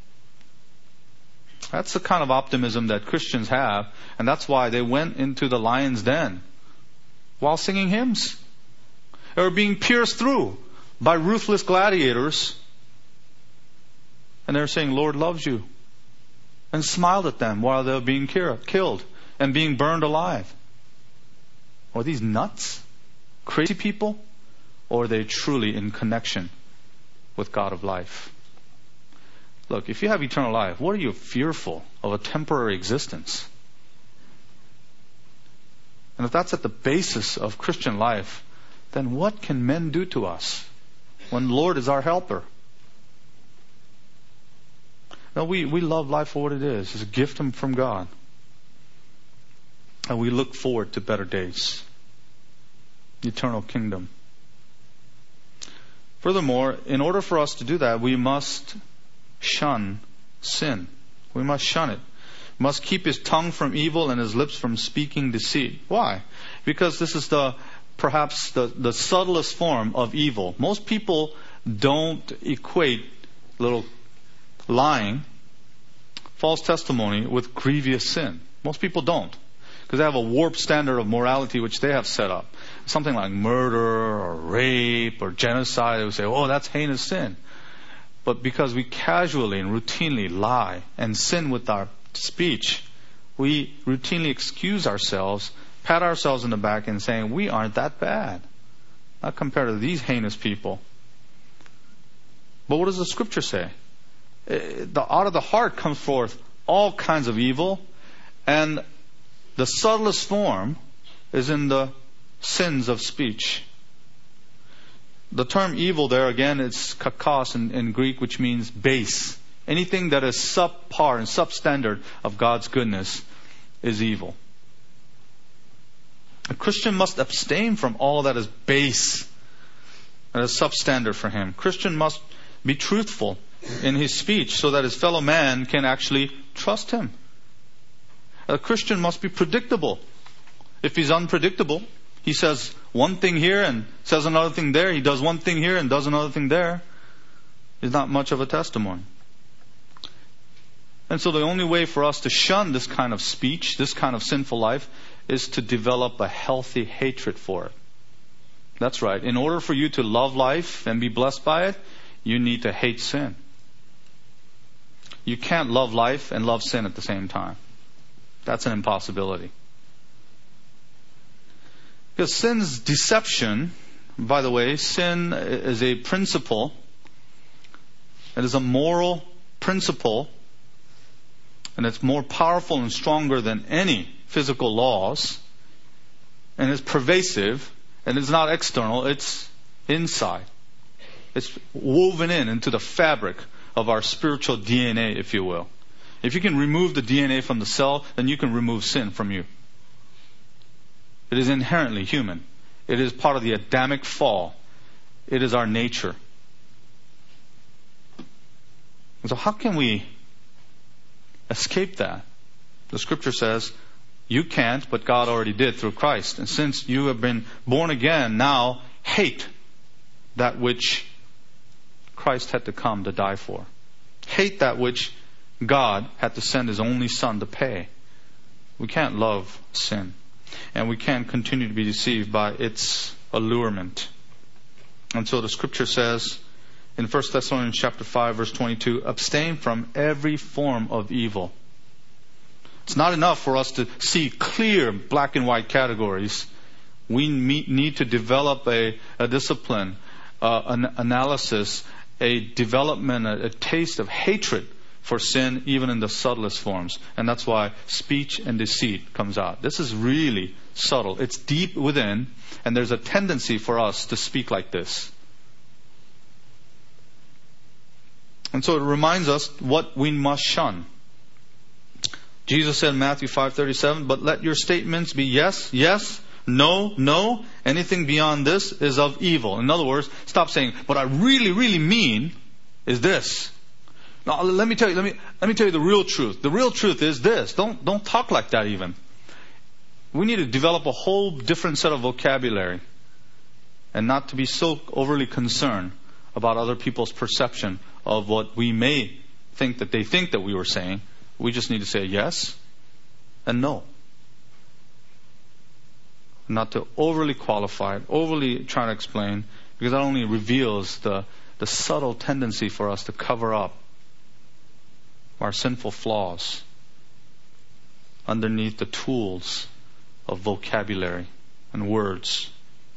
That's the kind of optimism that Christians have, and that's why they went into the lion's den while singing hymns. They were being pierced through by ruthless gladiators, and they were saying, Lord loves you, and smiled at them while they were being killed and being burned alive. Are these nuts? Crazy people? Or are they truly in connection with God of life? Look, if you have eternal life, what are you fearful of a temporary existence? And if that's at the basis of Christian life, then what can men do to us when the Lord is our helper? No, we, we love life for what it is. It's a gift from God. And we look forward to better days. The eternal kingdom. Furthermore, in order for us to do that, we must shun sin. We must shun it. We must keep his tongue from evil and his lips from speaking deceit. Why? Because this is the perhaps the, the subtlest form of evil. Most people don't equate little lying, false testimony with grievous sin. Most people don't. Because they have a warped standard of morality which they have set up. Something like murder or rape or genocide, they would say, oh, that's heinous sin. But because we casually and routinely lie and sin with our speech, we routinely excuse ourselves, pat ourselves in the back and saying, we aren't that bad. Not compared to these heinous people. But what does the Scripture say? The, out of the heart comes forth all kinds of evil, and the subtlest form is in the sins of speech. The term evil there, again, it's kakos in, in Greek, which means base. Anything that is subpar and substandard of God's goodness is evil. A Christian must abstain from all that is base and is substandard for him. Christian must be truthful in his speech so that his fellow man can actually trust him. A Christian must be predictable. If he's unpredictable, he says one thing here and says another thing there. He does one thing here and does another thing there. It's not much of a testimony. And so the only way for us to shun this kind of speech, this kind of sinful life, is to develop a healthy hatred for it. That's right. In order for you to love life and be blessed by it, you need to hate sin. You can't love life and love sin at the same time. That's an impossibility. Because sin's deception, by the way, sin is a principle. It is a moral principle. And it's more powerful and stronger than any physical laws. And it's pervasive. And it's not external. It's inside. It's woven in into the fabric of our spiritual D N A, if you will. If you can remove the D N A from the cell, then you can remove sin from you. It is inherently human. It is part of the Adamic fall. It is our nature. And so how can we escape that? The Scripture says, you can't, but God already did through Christ. And since you have been born again, now hate that which Christ had to come to die for. Hate that which God had to send His only Son to pay. We can't love sin. And we can't continue to be deceived by its allurement. And so the Scripture says in First Thessalonians chapter five, verse twenty-two, abstain from every form of evil. It's not enough for us to see clear black and white categories. We need to develop a, a discipline, uh, an analysis, a development, a, a taste of hatred for sin, even in the subtlest forms. And that's why speech and deceit comes out. This is really subtle. It's deep within, and there's a tendency for us to speak like this. And so it reminds us what we must shun. Jesus said in Matthew five thirty-seven, but let your statements be yes, yes, no, no. Anything beyond this is of evil. In other words, stop saying, what I really, really mean is this. Now, let me tell you, let me, let me tell you the real truth. The real truth is this. Don't, don't talk like that even. We need to develop a whole different set of vocabulary and not to be so overly concerned about other people's perception of what we may think that they think that we were saying. We just need to say yes and no. Not to overly qualify it, overly try to explain, because that only reveals the, the subtle tendency for us to cover up our sinful flaws underneath the tools of vocabulary and words.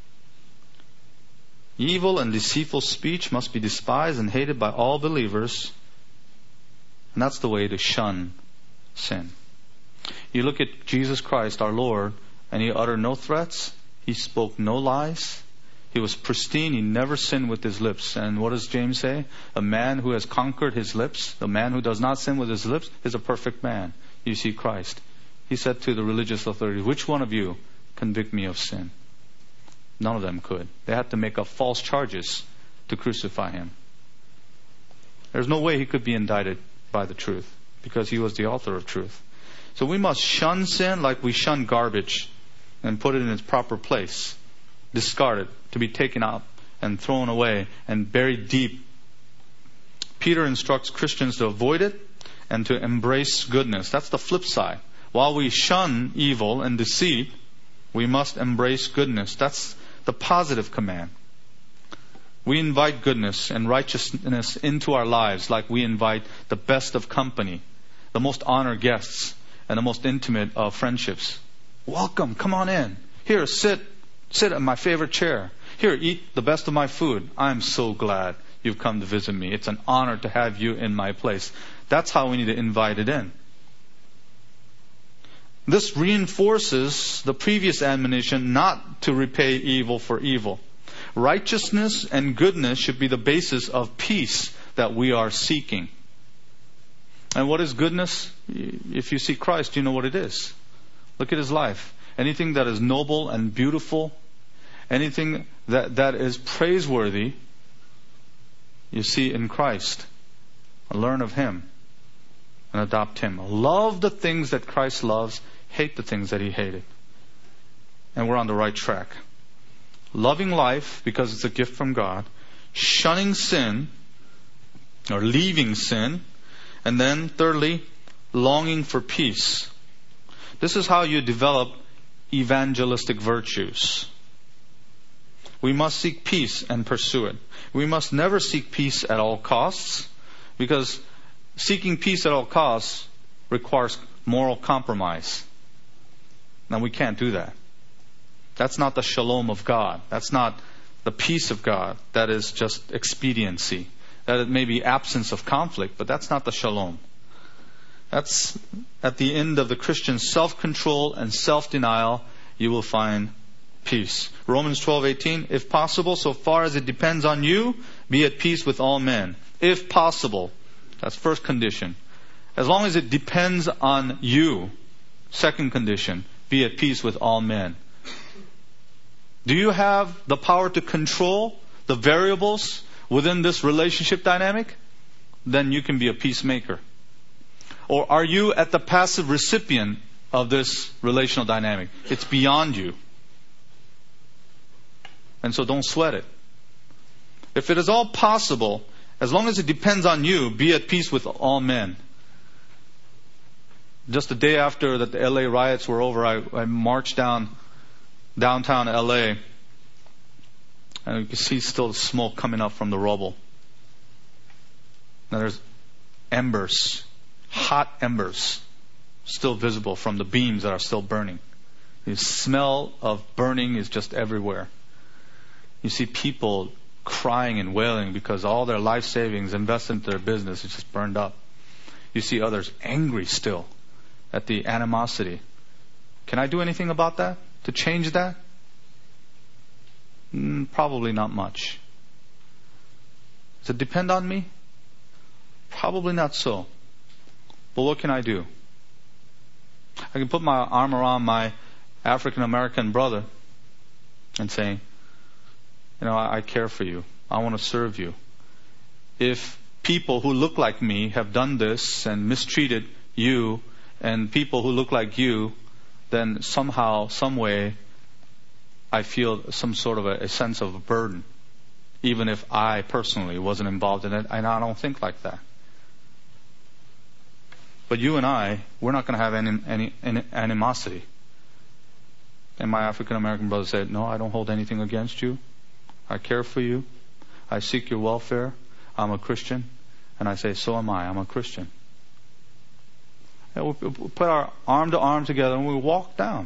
Evil and deceitful speech must be despised and hated by all believers. And that's the way to shun sin. You look at Jesus Christ, our Lord, and He uttered no threats. He spoke no lies. He was pristine. He never sinned with His lips. And what does James say? A man who has conquered his lips, a man who does not sin with his lips, is a perfect man. You see Christ. He said to the religious authorities, which one of you convict me of sin? None of them could. They had to make up false charges to crucify Him. There's no way He could be indicted by the truth, because He was the author of truth. So we must shun sin like we shun garbage and put it in its proper place. Discard it, to be taken out and thrown away and buried deep. Peter instructs Christians to avoid it and to embrace goodness. That's the flip side. While we shun evil and deceit, we must embrace goodness. That's the positive command. We invite goodness and righteousness into our lives like we invite the best of company, the most honored guests, and the most intimate of friendships. Welcome, come on in. Here, sit, sit at my favorite chair. Here, eat the best of my food. I'm so glad you've come to visit me. It's an honor to have you in my place. That's how we need to invite it in. This reinforces the previous admonition not to repay evil for evil. Righteousness and goodness should be the basis of peace that we are seeking. And what is goodness? If you see Christ, you know what it is. Look at His life. Anything that is noble and beautiful, anything that, that is praiseworthy, you see in Christ. Learn of Him and adopt Him. Love the things that Christ loves. Hate the things that He hated. And we're on the right track. Loving life because it's a gift from God. Shunning sin or leaving sin. And then thirdly, longing for peace. This is how you develop evangelistic virtues. We must seek peace and pursue it. We must never seek peace at all costs, because seeking peace at all costs requires moral compromise. Now we can't do that. That's not the shalom of God. That's not the peace of God. That is just expediency. That may be absence of conflict, but that's not the shalom. That's at the end of the Christian self-control and self-denial, you will find peace. Romans twelve eighteen, if possible, so far as it depends on you, be at peace with all men. If possible. That's first condition. As long as it depends on you. Second condition, be at peace with all men. Do you have the power to control the variables within this relationship dynamic? Then you can be a peacemaker. Or are you at the passive recipient of this relational dynamic? It's beyond you. And so don't sweat it. If it is all possible, as long as it depends on you, be at peace with all men. Just the day after that the L A riots were over, I, I marched down downtown L A, and you can see still the smoke coming up from the rubble. Now there's embers, hot embers, still visible from the beams that are still burning. The smell of burning is just everywhere. You see people crying and wailing because all their life savings invested into their business is just burned up. You see others angry still at the animosity. Can I do anything about that? To change that? Mm, probably not much. Does it depend on me? Probably not so. But what can I do? I can put my arm around my African American brother and say, you know, I, I care for you. I want to serve you. If people who look like me have done this and mistreated you, and people who look like you, then somehow, some way, I feel some sort of a, a sense of a burden, even if I personally wasn't involved in it, and I don't think like that. But you and I, we're not going to have any, any, any animosity. And my African American brother said, no, I don't hold anything against you. I care for you. I seek your welfare. I'm a Christian. And I say, so am I. I'm a Christian. And we put our arm to arm together and we walk down.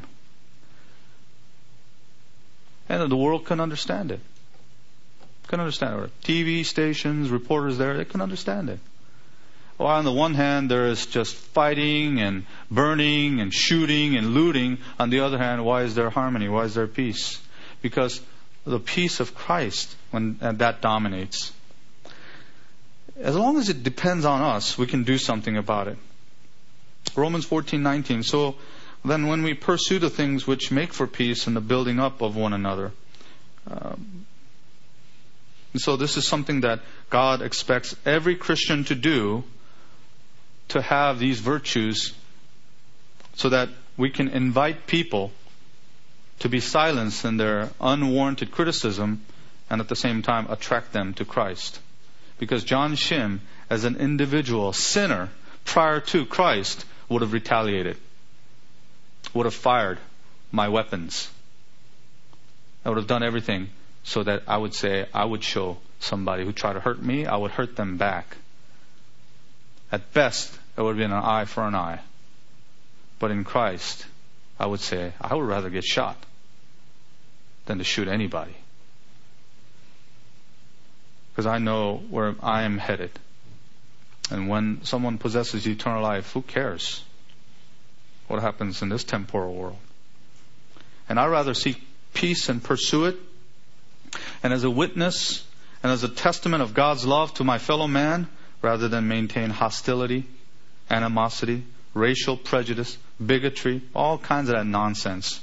And the world can understand it. Can understand it. T V stations, reporters there, they can understand it. Well, on the one hand, there is just fighting and burning and shooting and looting. On the other hand, why is there harmony? Why is there peace? Because the peace of Christ, when and that dominates. As long as it depends on us, we can do something about it. Romans fourteen nineteen. So then when we pursue the things which make for peace and the building up of one another. Um, so this is something that God expects every Christian to do, to have these virtues so that we can invite people to be silenced in their unwarranted criticism and at the same time attract them to Christ. Because John Shim, as an individual sinner prior to Christ, would have retaliated, would have fired my weapons. I would have done everything so that I would say, I would show somebody who tried to hurt me, I would hurt them back. At best, it would have been an eye for an eye. But in Christ, I would say, I would rather get shot than to shoot anybody. because I know where I am headed. And when someone possesses eternal life, who cares what happens in this temporal world? And I'd rather seek peace and pursue it. And as a witness and as a testament of God's love to my fellow man, rather than maintain hostility, animosity, racial prejudice, bigotry, all kinds of that nonsense.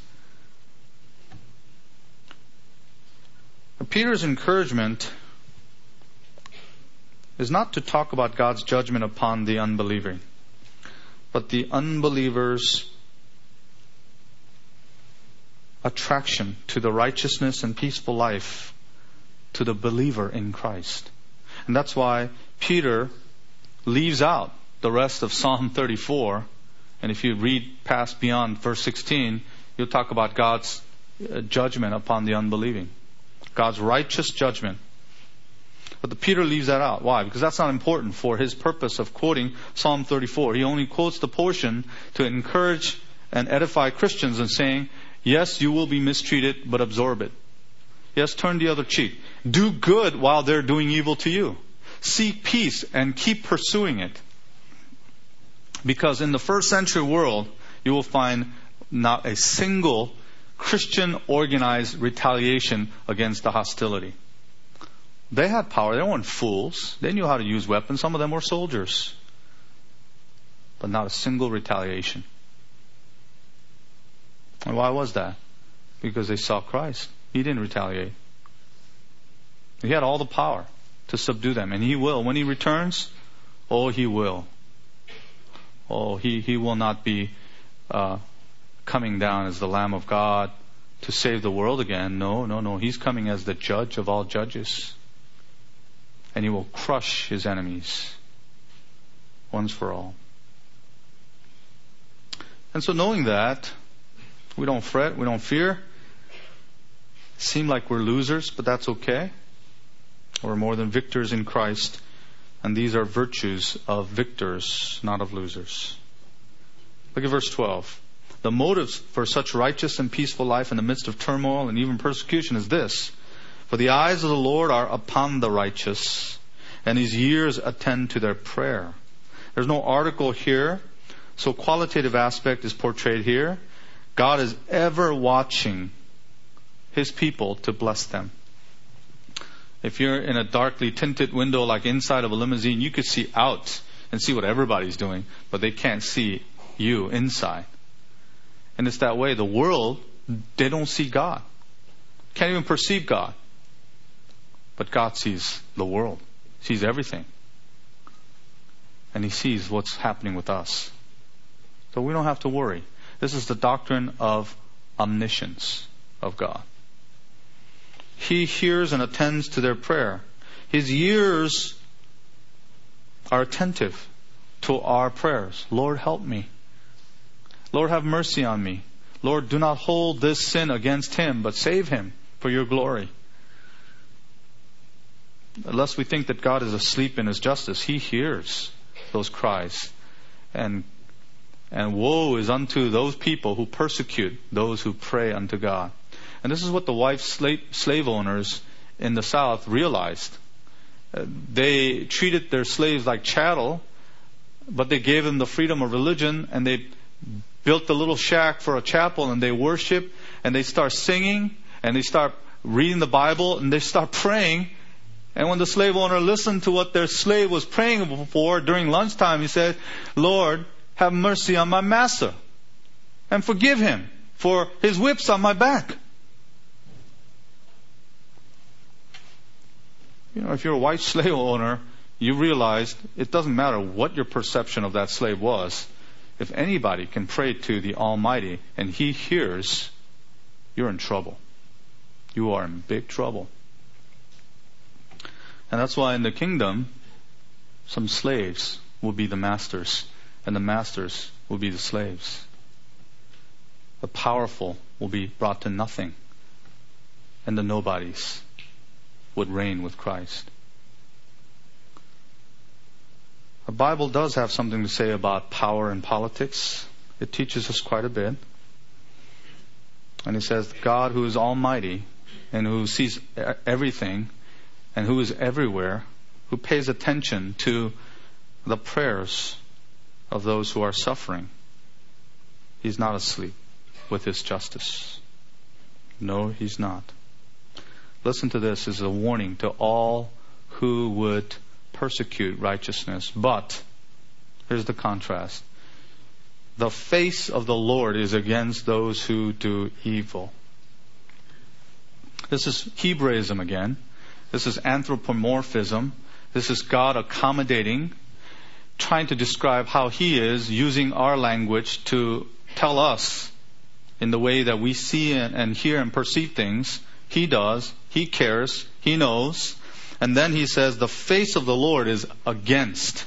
Peter's encouragement is not to talk about God's judgment upon the unbeliever, but the unbeliever's attraction to the righteousness and peaceful life to the believer in Christ. And that's why Peter leaves out the rest of Psalm thirty-four. And if you read past beyond verse sixteen, you'll talk about God's judgment upon the unbelieving. God's righteous judgment. But the Peter leaves that out. Why? Because that's not important for his purpose of quoting Psalm thirty-four. He only quotes the portion to encourage and edify Christians and saying, yes, you will be mistreated, but absorb it. Yes, turn the other cheek. Do good while they're doing evil to you. Seek peace and keep pursuing it. Because in the first century world, you will find not a single Christian organized retaliation against the hostility. They had power. They weren't fools. They knew how to use weapons. Some of them were soldiers. But not a single retaliation. And why was that? Because they saw Christ. He didn't retaliate. He had all the power to subdue them. And He will. When He returns, oh, He will. Oh, He, he will not be uh, coming down as the Lamb of God to save the world again. No, no, no. He's coming as the judge of all judges. And He will crush His enemies once for all. And so knowing that, we don't fret, we don't fear. Seem like we're losers, but that's okay. We're more than victors in Christ. And these are virtues of victors, not of losers. Look at verse twelve. The motives for such righteous and peaceful life in the midst of turmoil and even persecution is this. For the eyes of the Lord are upon the righteous, and His ears attend to their prayer. There's no article here, so qualitative aspect is portrayed here. God is ever watching His people to bless them. If you're in a darkly tinted window like inside of a limousine, you could see out and see what everybody's doing, but they can't see you inside. And it's that way. The world, they don't see God. Can't even perceive God. But God sees the world. Sees everything. And He sees what's happening with us. So we don't have to worry. This is the doctrine of omniscience of God. He hears and attends to their prayer. His ears are attentive to our prayers. Lord, help me. Lord, have mercy on me. Lord, do not hold this sin against him, but save him for your glory. Unless we think that God is asleep in His justice, He hears those cries. And and woe is unto those people who persecute those who pray unto God. And this is what the white slave, slave owners in the South realized. Uh, they treated their slaves like chattel, but they gave them the freedom of religion, and they built a little shack for a chapel, and they worship, and they start singing, and they start reading the Bible, and they start praying. And when the slave owner listened to what their slave was praying for during lunchtime, he said, Lord, have mercy on my master and forgive him, for his whip's on my back. You know, if you're a white slave owner, you realize it doesn't matter what your perception of that slave was. If anybody can pray to the Almighty and He hears, you're in trouble. You are in big trouble. And that's why in the kingdom, some slaves will be the masters, and the masters will be the slaves. The powerful will be brought to nothing, and the nobodies would reign with Christ. The Bible does have something to say about power and politics. It teaches us quite a bit. And it says, God who is almighty and who sees everything and who is everywhere, who pays attention to the prayers of those who are suffering. He's not asleep with His justice. No, He's not. Listen to this as a warning to all who would persecute righteousness. But, here's the contrast. The face of the Lord is against those who do evil. This is Hebraism again. This is anthropomorphism. This is God accommodating, trying to describe how He is using our language to tell us in the way that we see and hear and perceive things. He does. He cares. He knows. And then He says the face of the Lord is against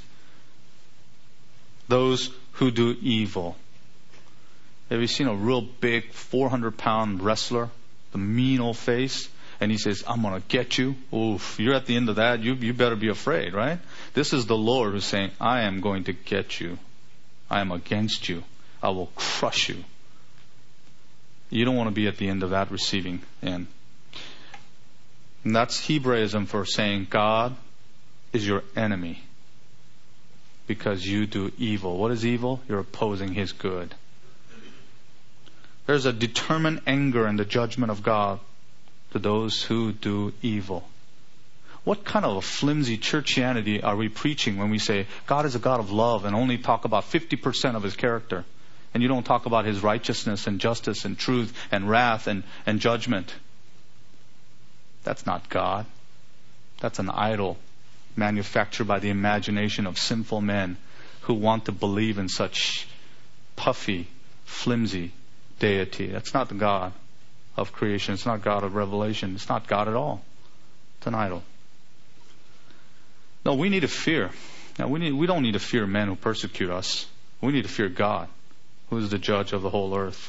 those who do evil. Have you seen a real big four hundred pound wrestler? The mean old face. And he says, I'm going to get you. Oof, you're at the end of that. You, you better be afraid, right? This is the Lord who's saying, I am going to get you. I am against you. I will crush you. You don't want to be at the end of that receiving end. And that's Hebraism for saying God is your enemy because you do evil. What is evil? You're opposing His good. There's a determined anger and the judgment of God to those who do evil. What kind of a flimsy churchianity are we preaching when we say God is a God of love and only talk about fifty percent of His character? And you don't talk about His righteousness and justice and truth and wrath and, and judgment. That's not God. That's an idol manufactured by the imagination of sinful men who want to believe in such puffy, flimsy deity. That's not the God of creation. It's not God of revelation. It's not God at all. It's an idol. No, we need to fear. Now, we need, we don't need to fear men who persecute us. We need to fear God, who is the judge of the whole earth.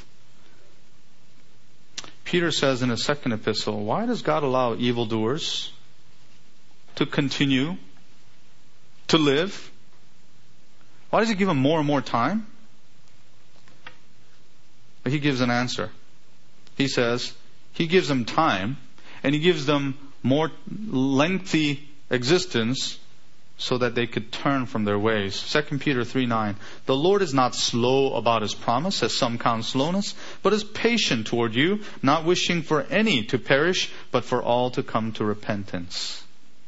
Peter says in his second epistle, why does God allow evildoers to continue to live? Why does He give them more and more time? He gives an answer. He says He gives them time and He gives them more lengthy existence so that they could turn from their ways. Second Peter three nine. The Lord is not slow about His promise, as some count slowness, but is patient toward you, not wishing for any to perish, but for all to come to repentance.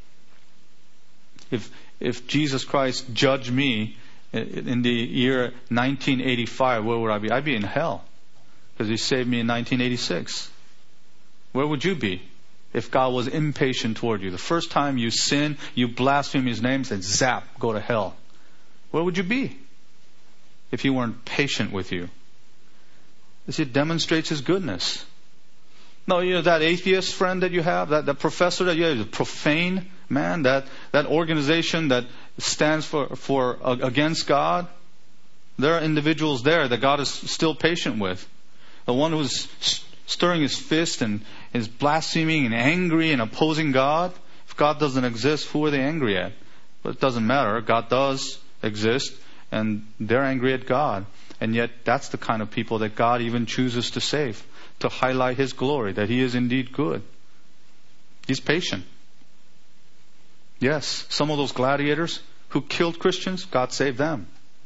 If if Jesus Christ judged me in the year nineteen eighty-five, where would I be? I'd be in hell. Because He saved me in nineteen eighty-six. Where would you be if God was impatient toward you? The first time you sin, you blaspheme His name, and zap, go to hell. Where would you be if He weren't patient with you? This it demonstrates His goodness. No, you know that atheist friend that you have, that, that professor that you have, the profane man, that, that organization that stands for, for uh, against God. There are individuals there that God is still patient with. The one who's stirring his fist and is blaspheming and angry and opposing God. If God doesn't exist, who are they angry at? But it doesn't matter. God does exist and they're angry at God. And yet that's the kind of people that God even chooses to save, to highlight His glory, that He is indeed good. He's patient. Yes, some of those gladiators who killed Christians, God saved them.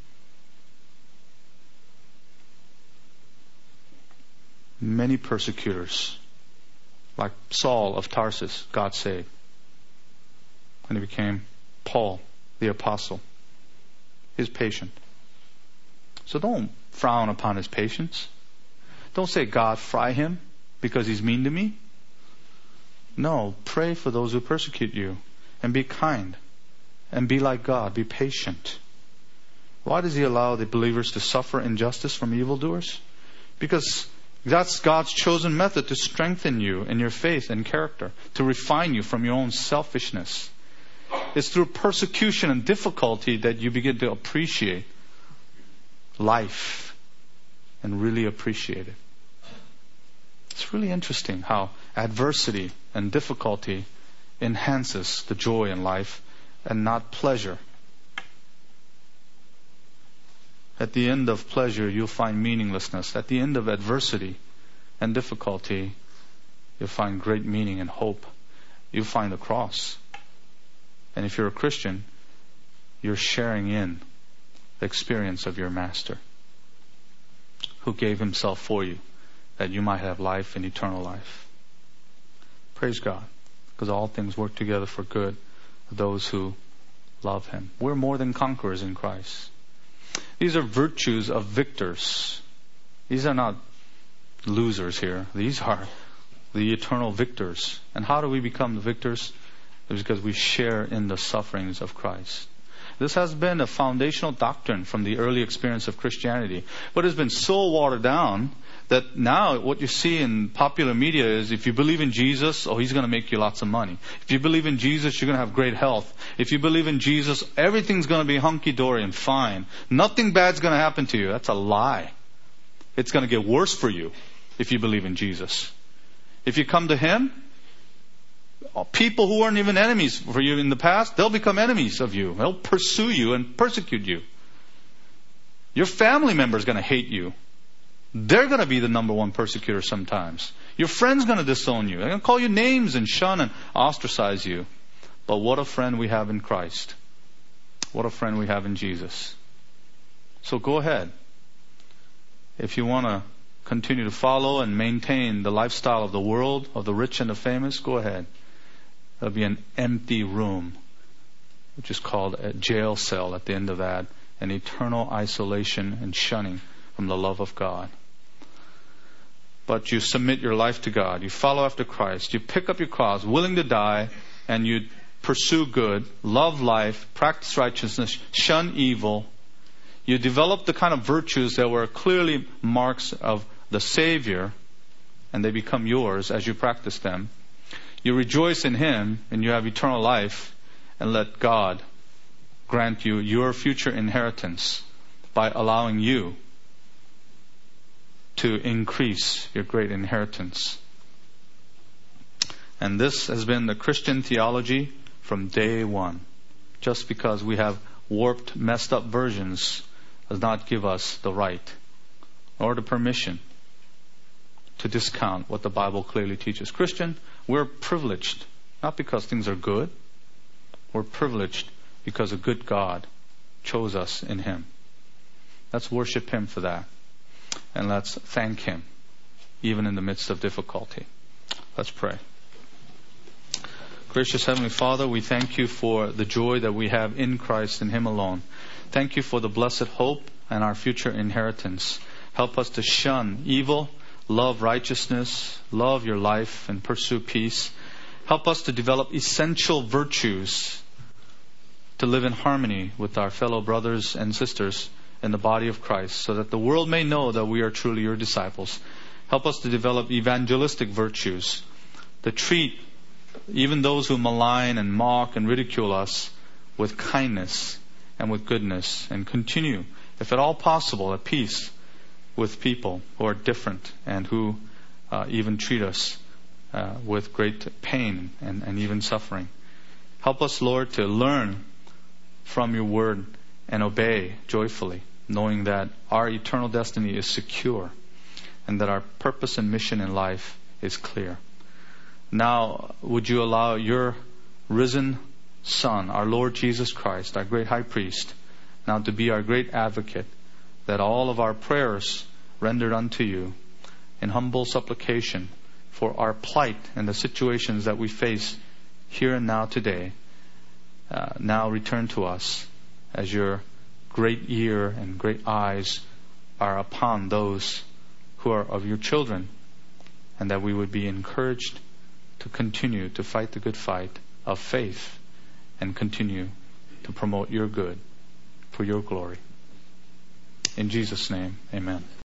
Many persecutors, like Saul of Tarsus, God saved. And he became Paul, the apostle. He's patient. So don't frown upon His patience. Don't say, God, fry him because he's mean to me. No, pray for those who persecute you and be kind and be like God, be patient. Why does He allow the believers to suffer injustice from evildoers? Because that's God's chosen method to strengthen you in your faith and character, to refine you from your own selfishness. It's through persecution and difficulty that you begin to appreciate life and really appreciate it. It's really interesting how adversity and difficulty enhances the joy in life and not pleasure. At the end of pleasure, you'll find meaninglessness. At the end of adversity and difficulty, you'll find great meaning and hope. you find the cross. And if you're a Christian, you're sharing in the experience of your Master, who gave Himself for you, that you might have life and eternal life. Praise God, because all things work together for good of those who love Him. We're more than conquerors in Christ. These are virtues of victors. These are not losers here. These are the eternal victors. And how do we become the victors? It's because we share in the sufferings of Christ. This has been a foundational doctrine from the early experience of Christianity, but it's been so watered down that now what you see in popular media is if you believe in Jesus, oh, He's going to make you lots of money. If you believe in Jesus, you're going to have great health. If you believe in Jesus, everything's going to be hunky-dory and fine. Nothing bad's going to happen to you. That's a lie. It's going to get worse for you if you believe in Jesus. If you come to Him, people who weren't even enemies for you in the past, they'll become enemies of you. They'll pursue you and persecute you. Your family member is going to hate you. They're going to be the number one persecutor sometimes. Your friend's going to disown you. They're going to call you names and shun and ostracize you. But what a friend we have in Christ. What a friend we have in Jesus. So go ahead. If you want to continue to follow and maintain the lifestyle of the world, of the rich and the famous, go ahead. There'll be an empty room, which is called a jail cell at the end of that, an eternal isolation and shunning from the love of God. But you submit your life to God. You follow after Christ. You pick up your cross, willing to die, and you pursue good, love life, practice righteousness, shun evil. You develop the kind of virtues that were clearly marks of the Savior, and they become yours as you practice them. You rejoice in Him, and you have eternal life, and let God grant you your future inheritance by allowing you to increase your great inheritance. And this has been the Christian theology from day one. Just because we have warped, messed up versions does not give us the right or the permission to discount what the Bible clearly teaches. Christian, we're privileged, not because things are good. We're privileged because a good God chose us in Him. Let's worship Him for that. And let's thank Him, even in the midst of difficulty. Let's pray. Gracious Heavenly Father, we thank You for the joy that we have in Christ and Him alone. Thank You for the blessed hope and our future inheritance. Help us to shun evil, love righteousness, love Your life, and pursue peace. Help us to develop essential virtues to live in harmony with our fellow brothers and sisters in the body of Christ, so that the world may know that we are truly Your disciples. Help us to develop evangelistic virtues, to treat even those who malign and mock and ridicule us with kindness and with goodness, and continue, if at all possible, at peace with people who are different and who uh, even treat us uh, with great pain and, and even suffering. Help us, Lord, to learn from Your word and obey joyfully, knowing that our eternal destiny is secure and that our purpose and mission in life is clear. Now, would You allow Your risen Son, our Lord Jesus Christ, our great high priest, now to be our great advocate, that all of our prayers rendered unto You in humble supplication for our plight and the situations that we face here and now today, uh, now return to us as Your great ear and great eyes are upon those who are of Your children, and that we would be encouraged to continue to fight the good fight of faith and continue to promote Your good for Your glory. In Jesus' name, amen.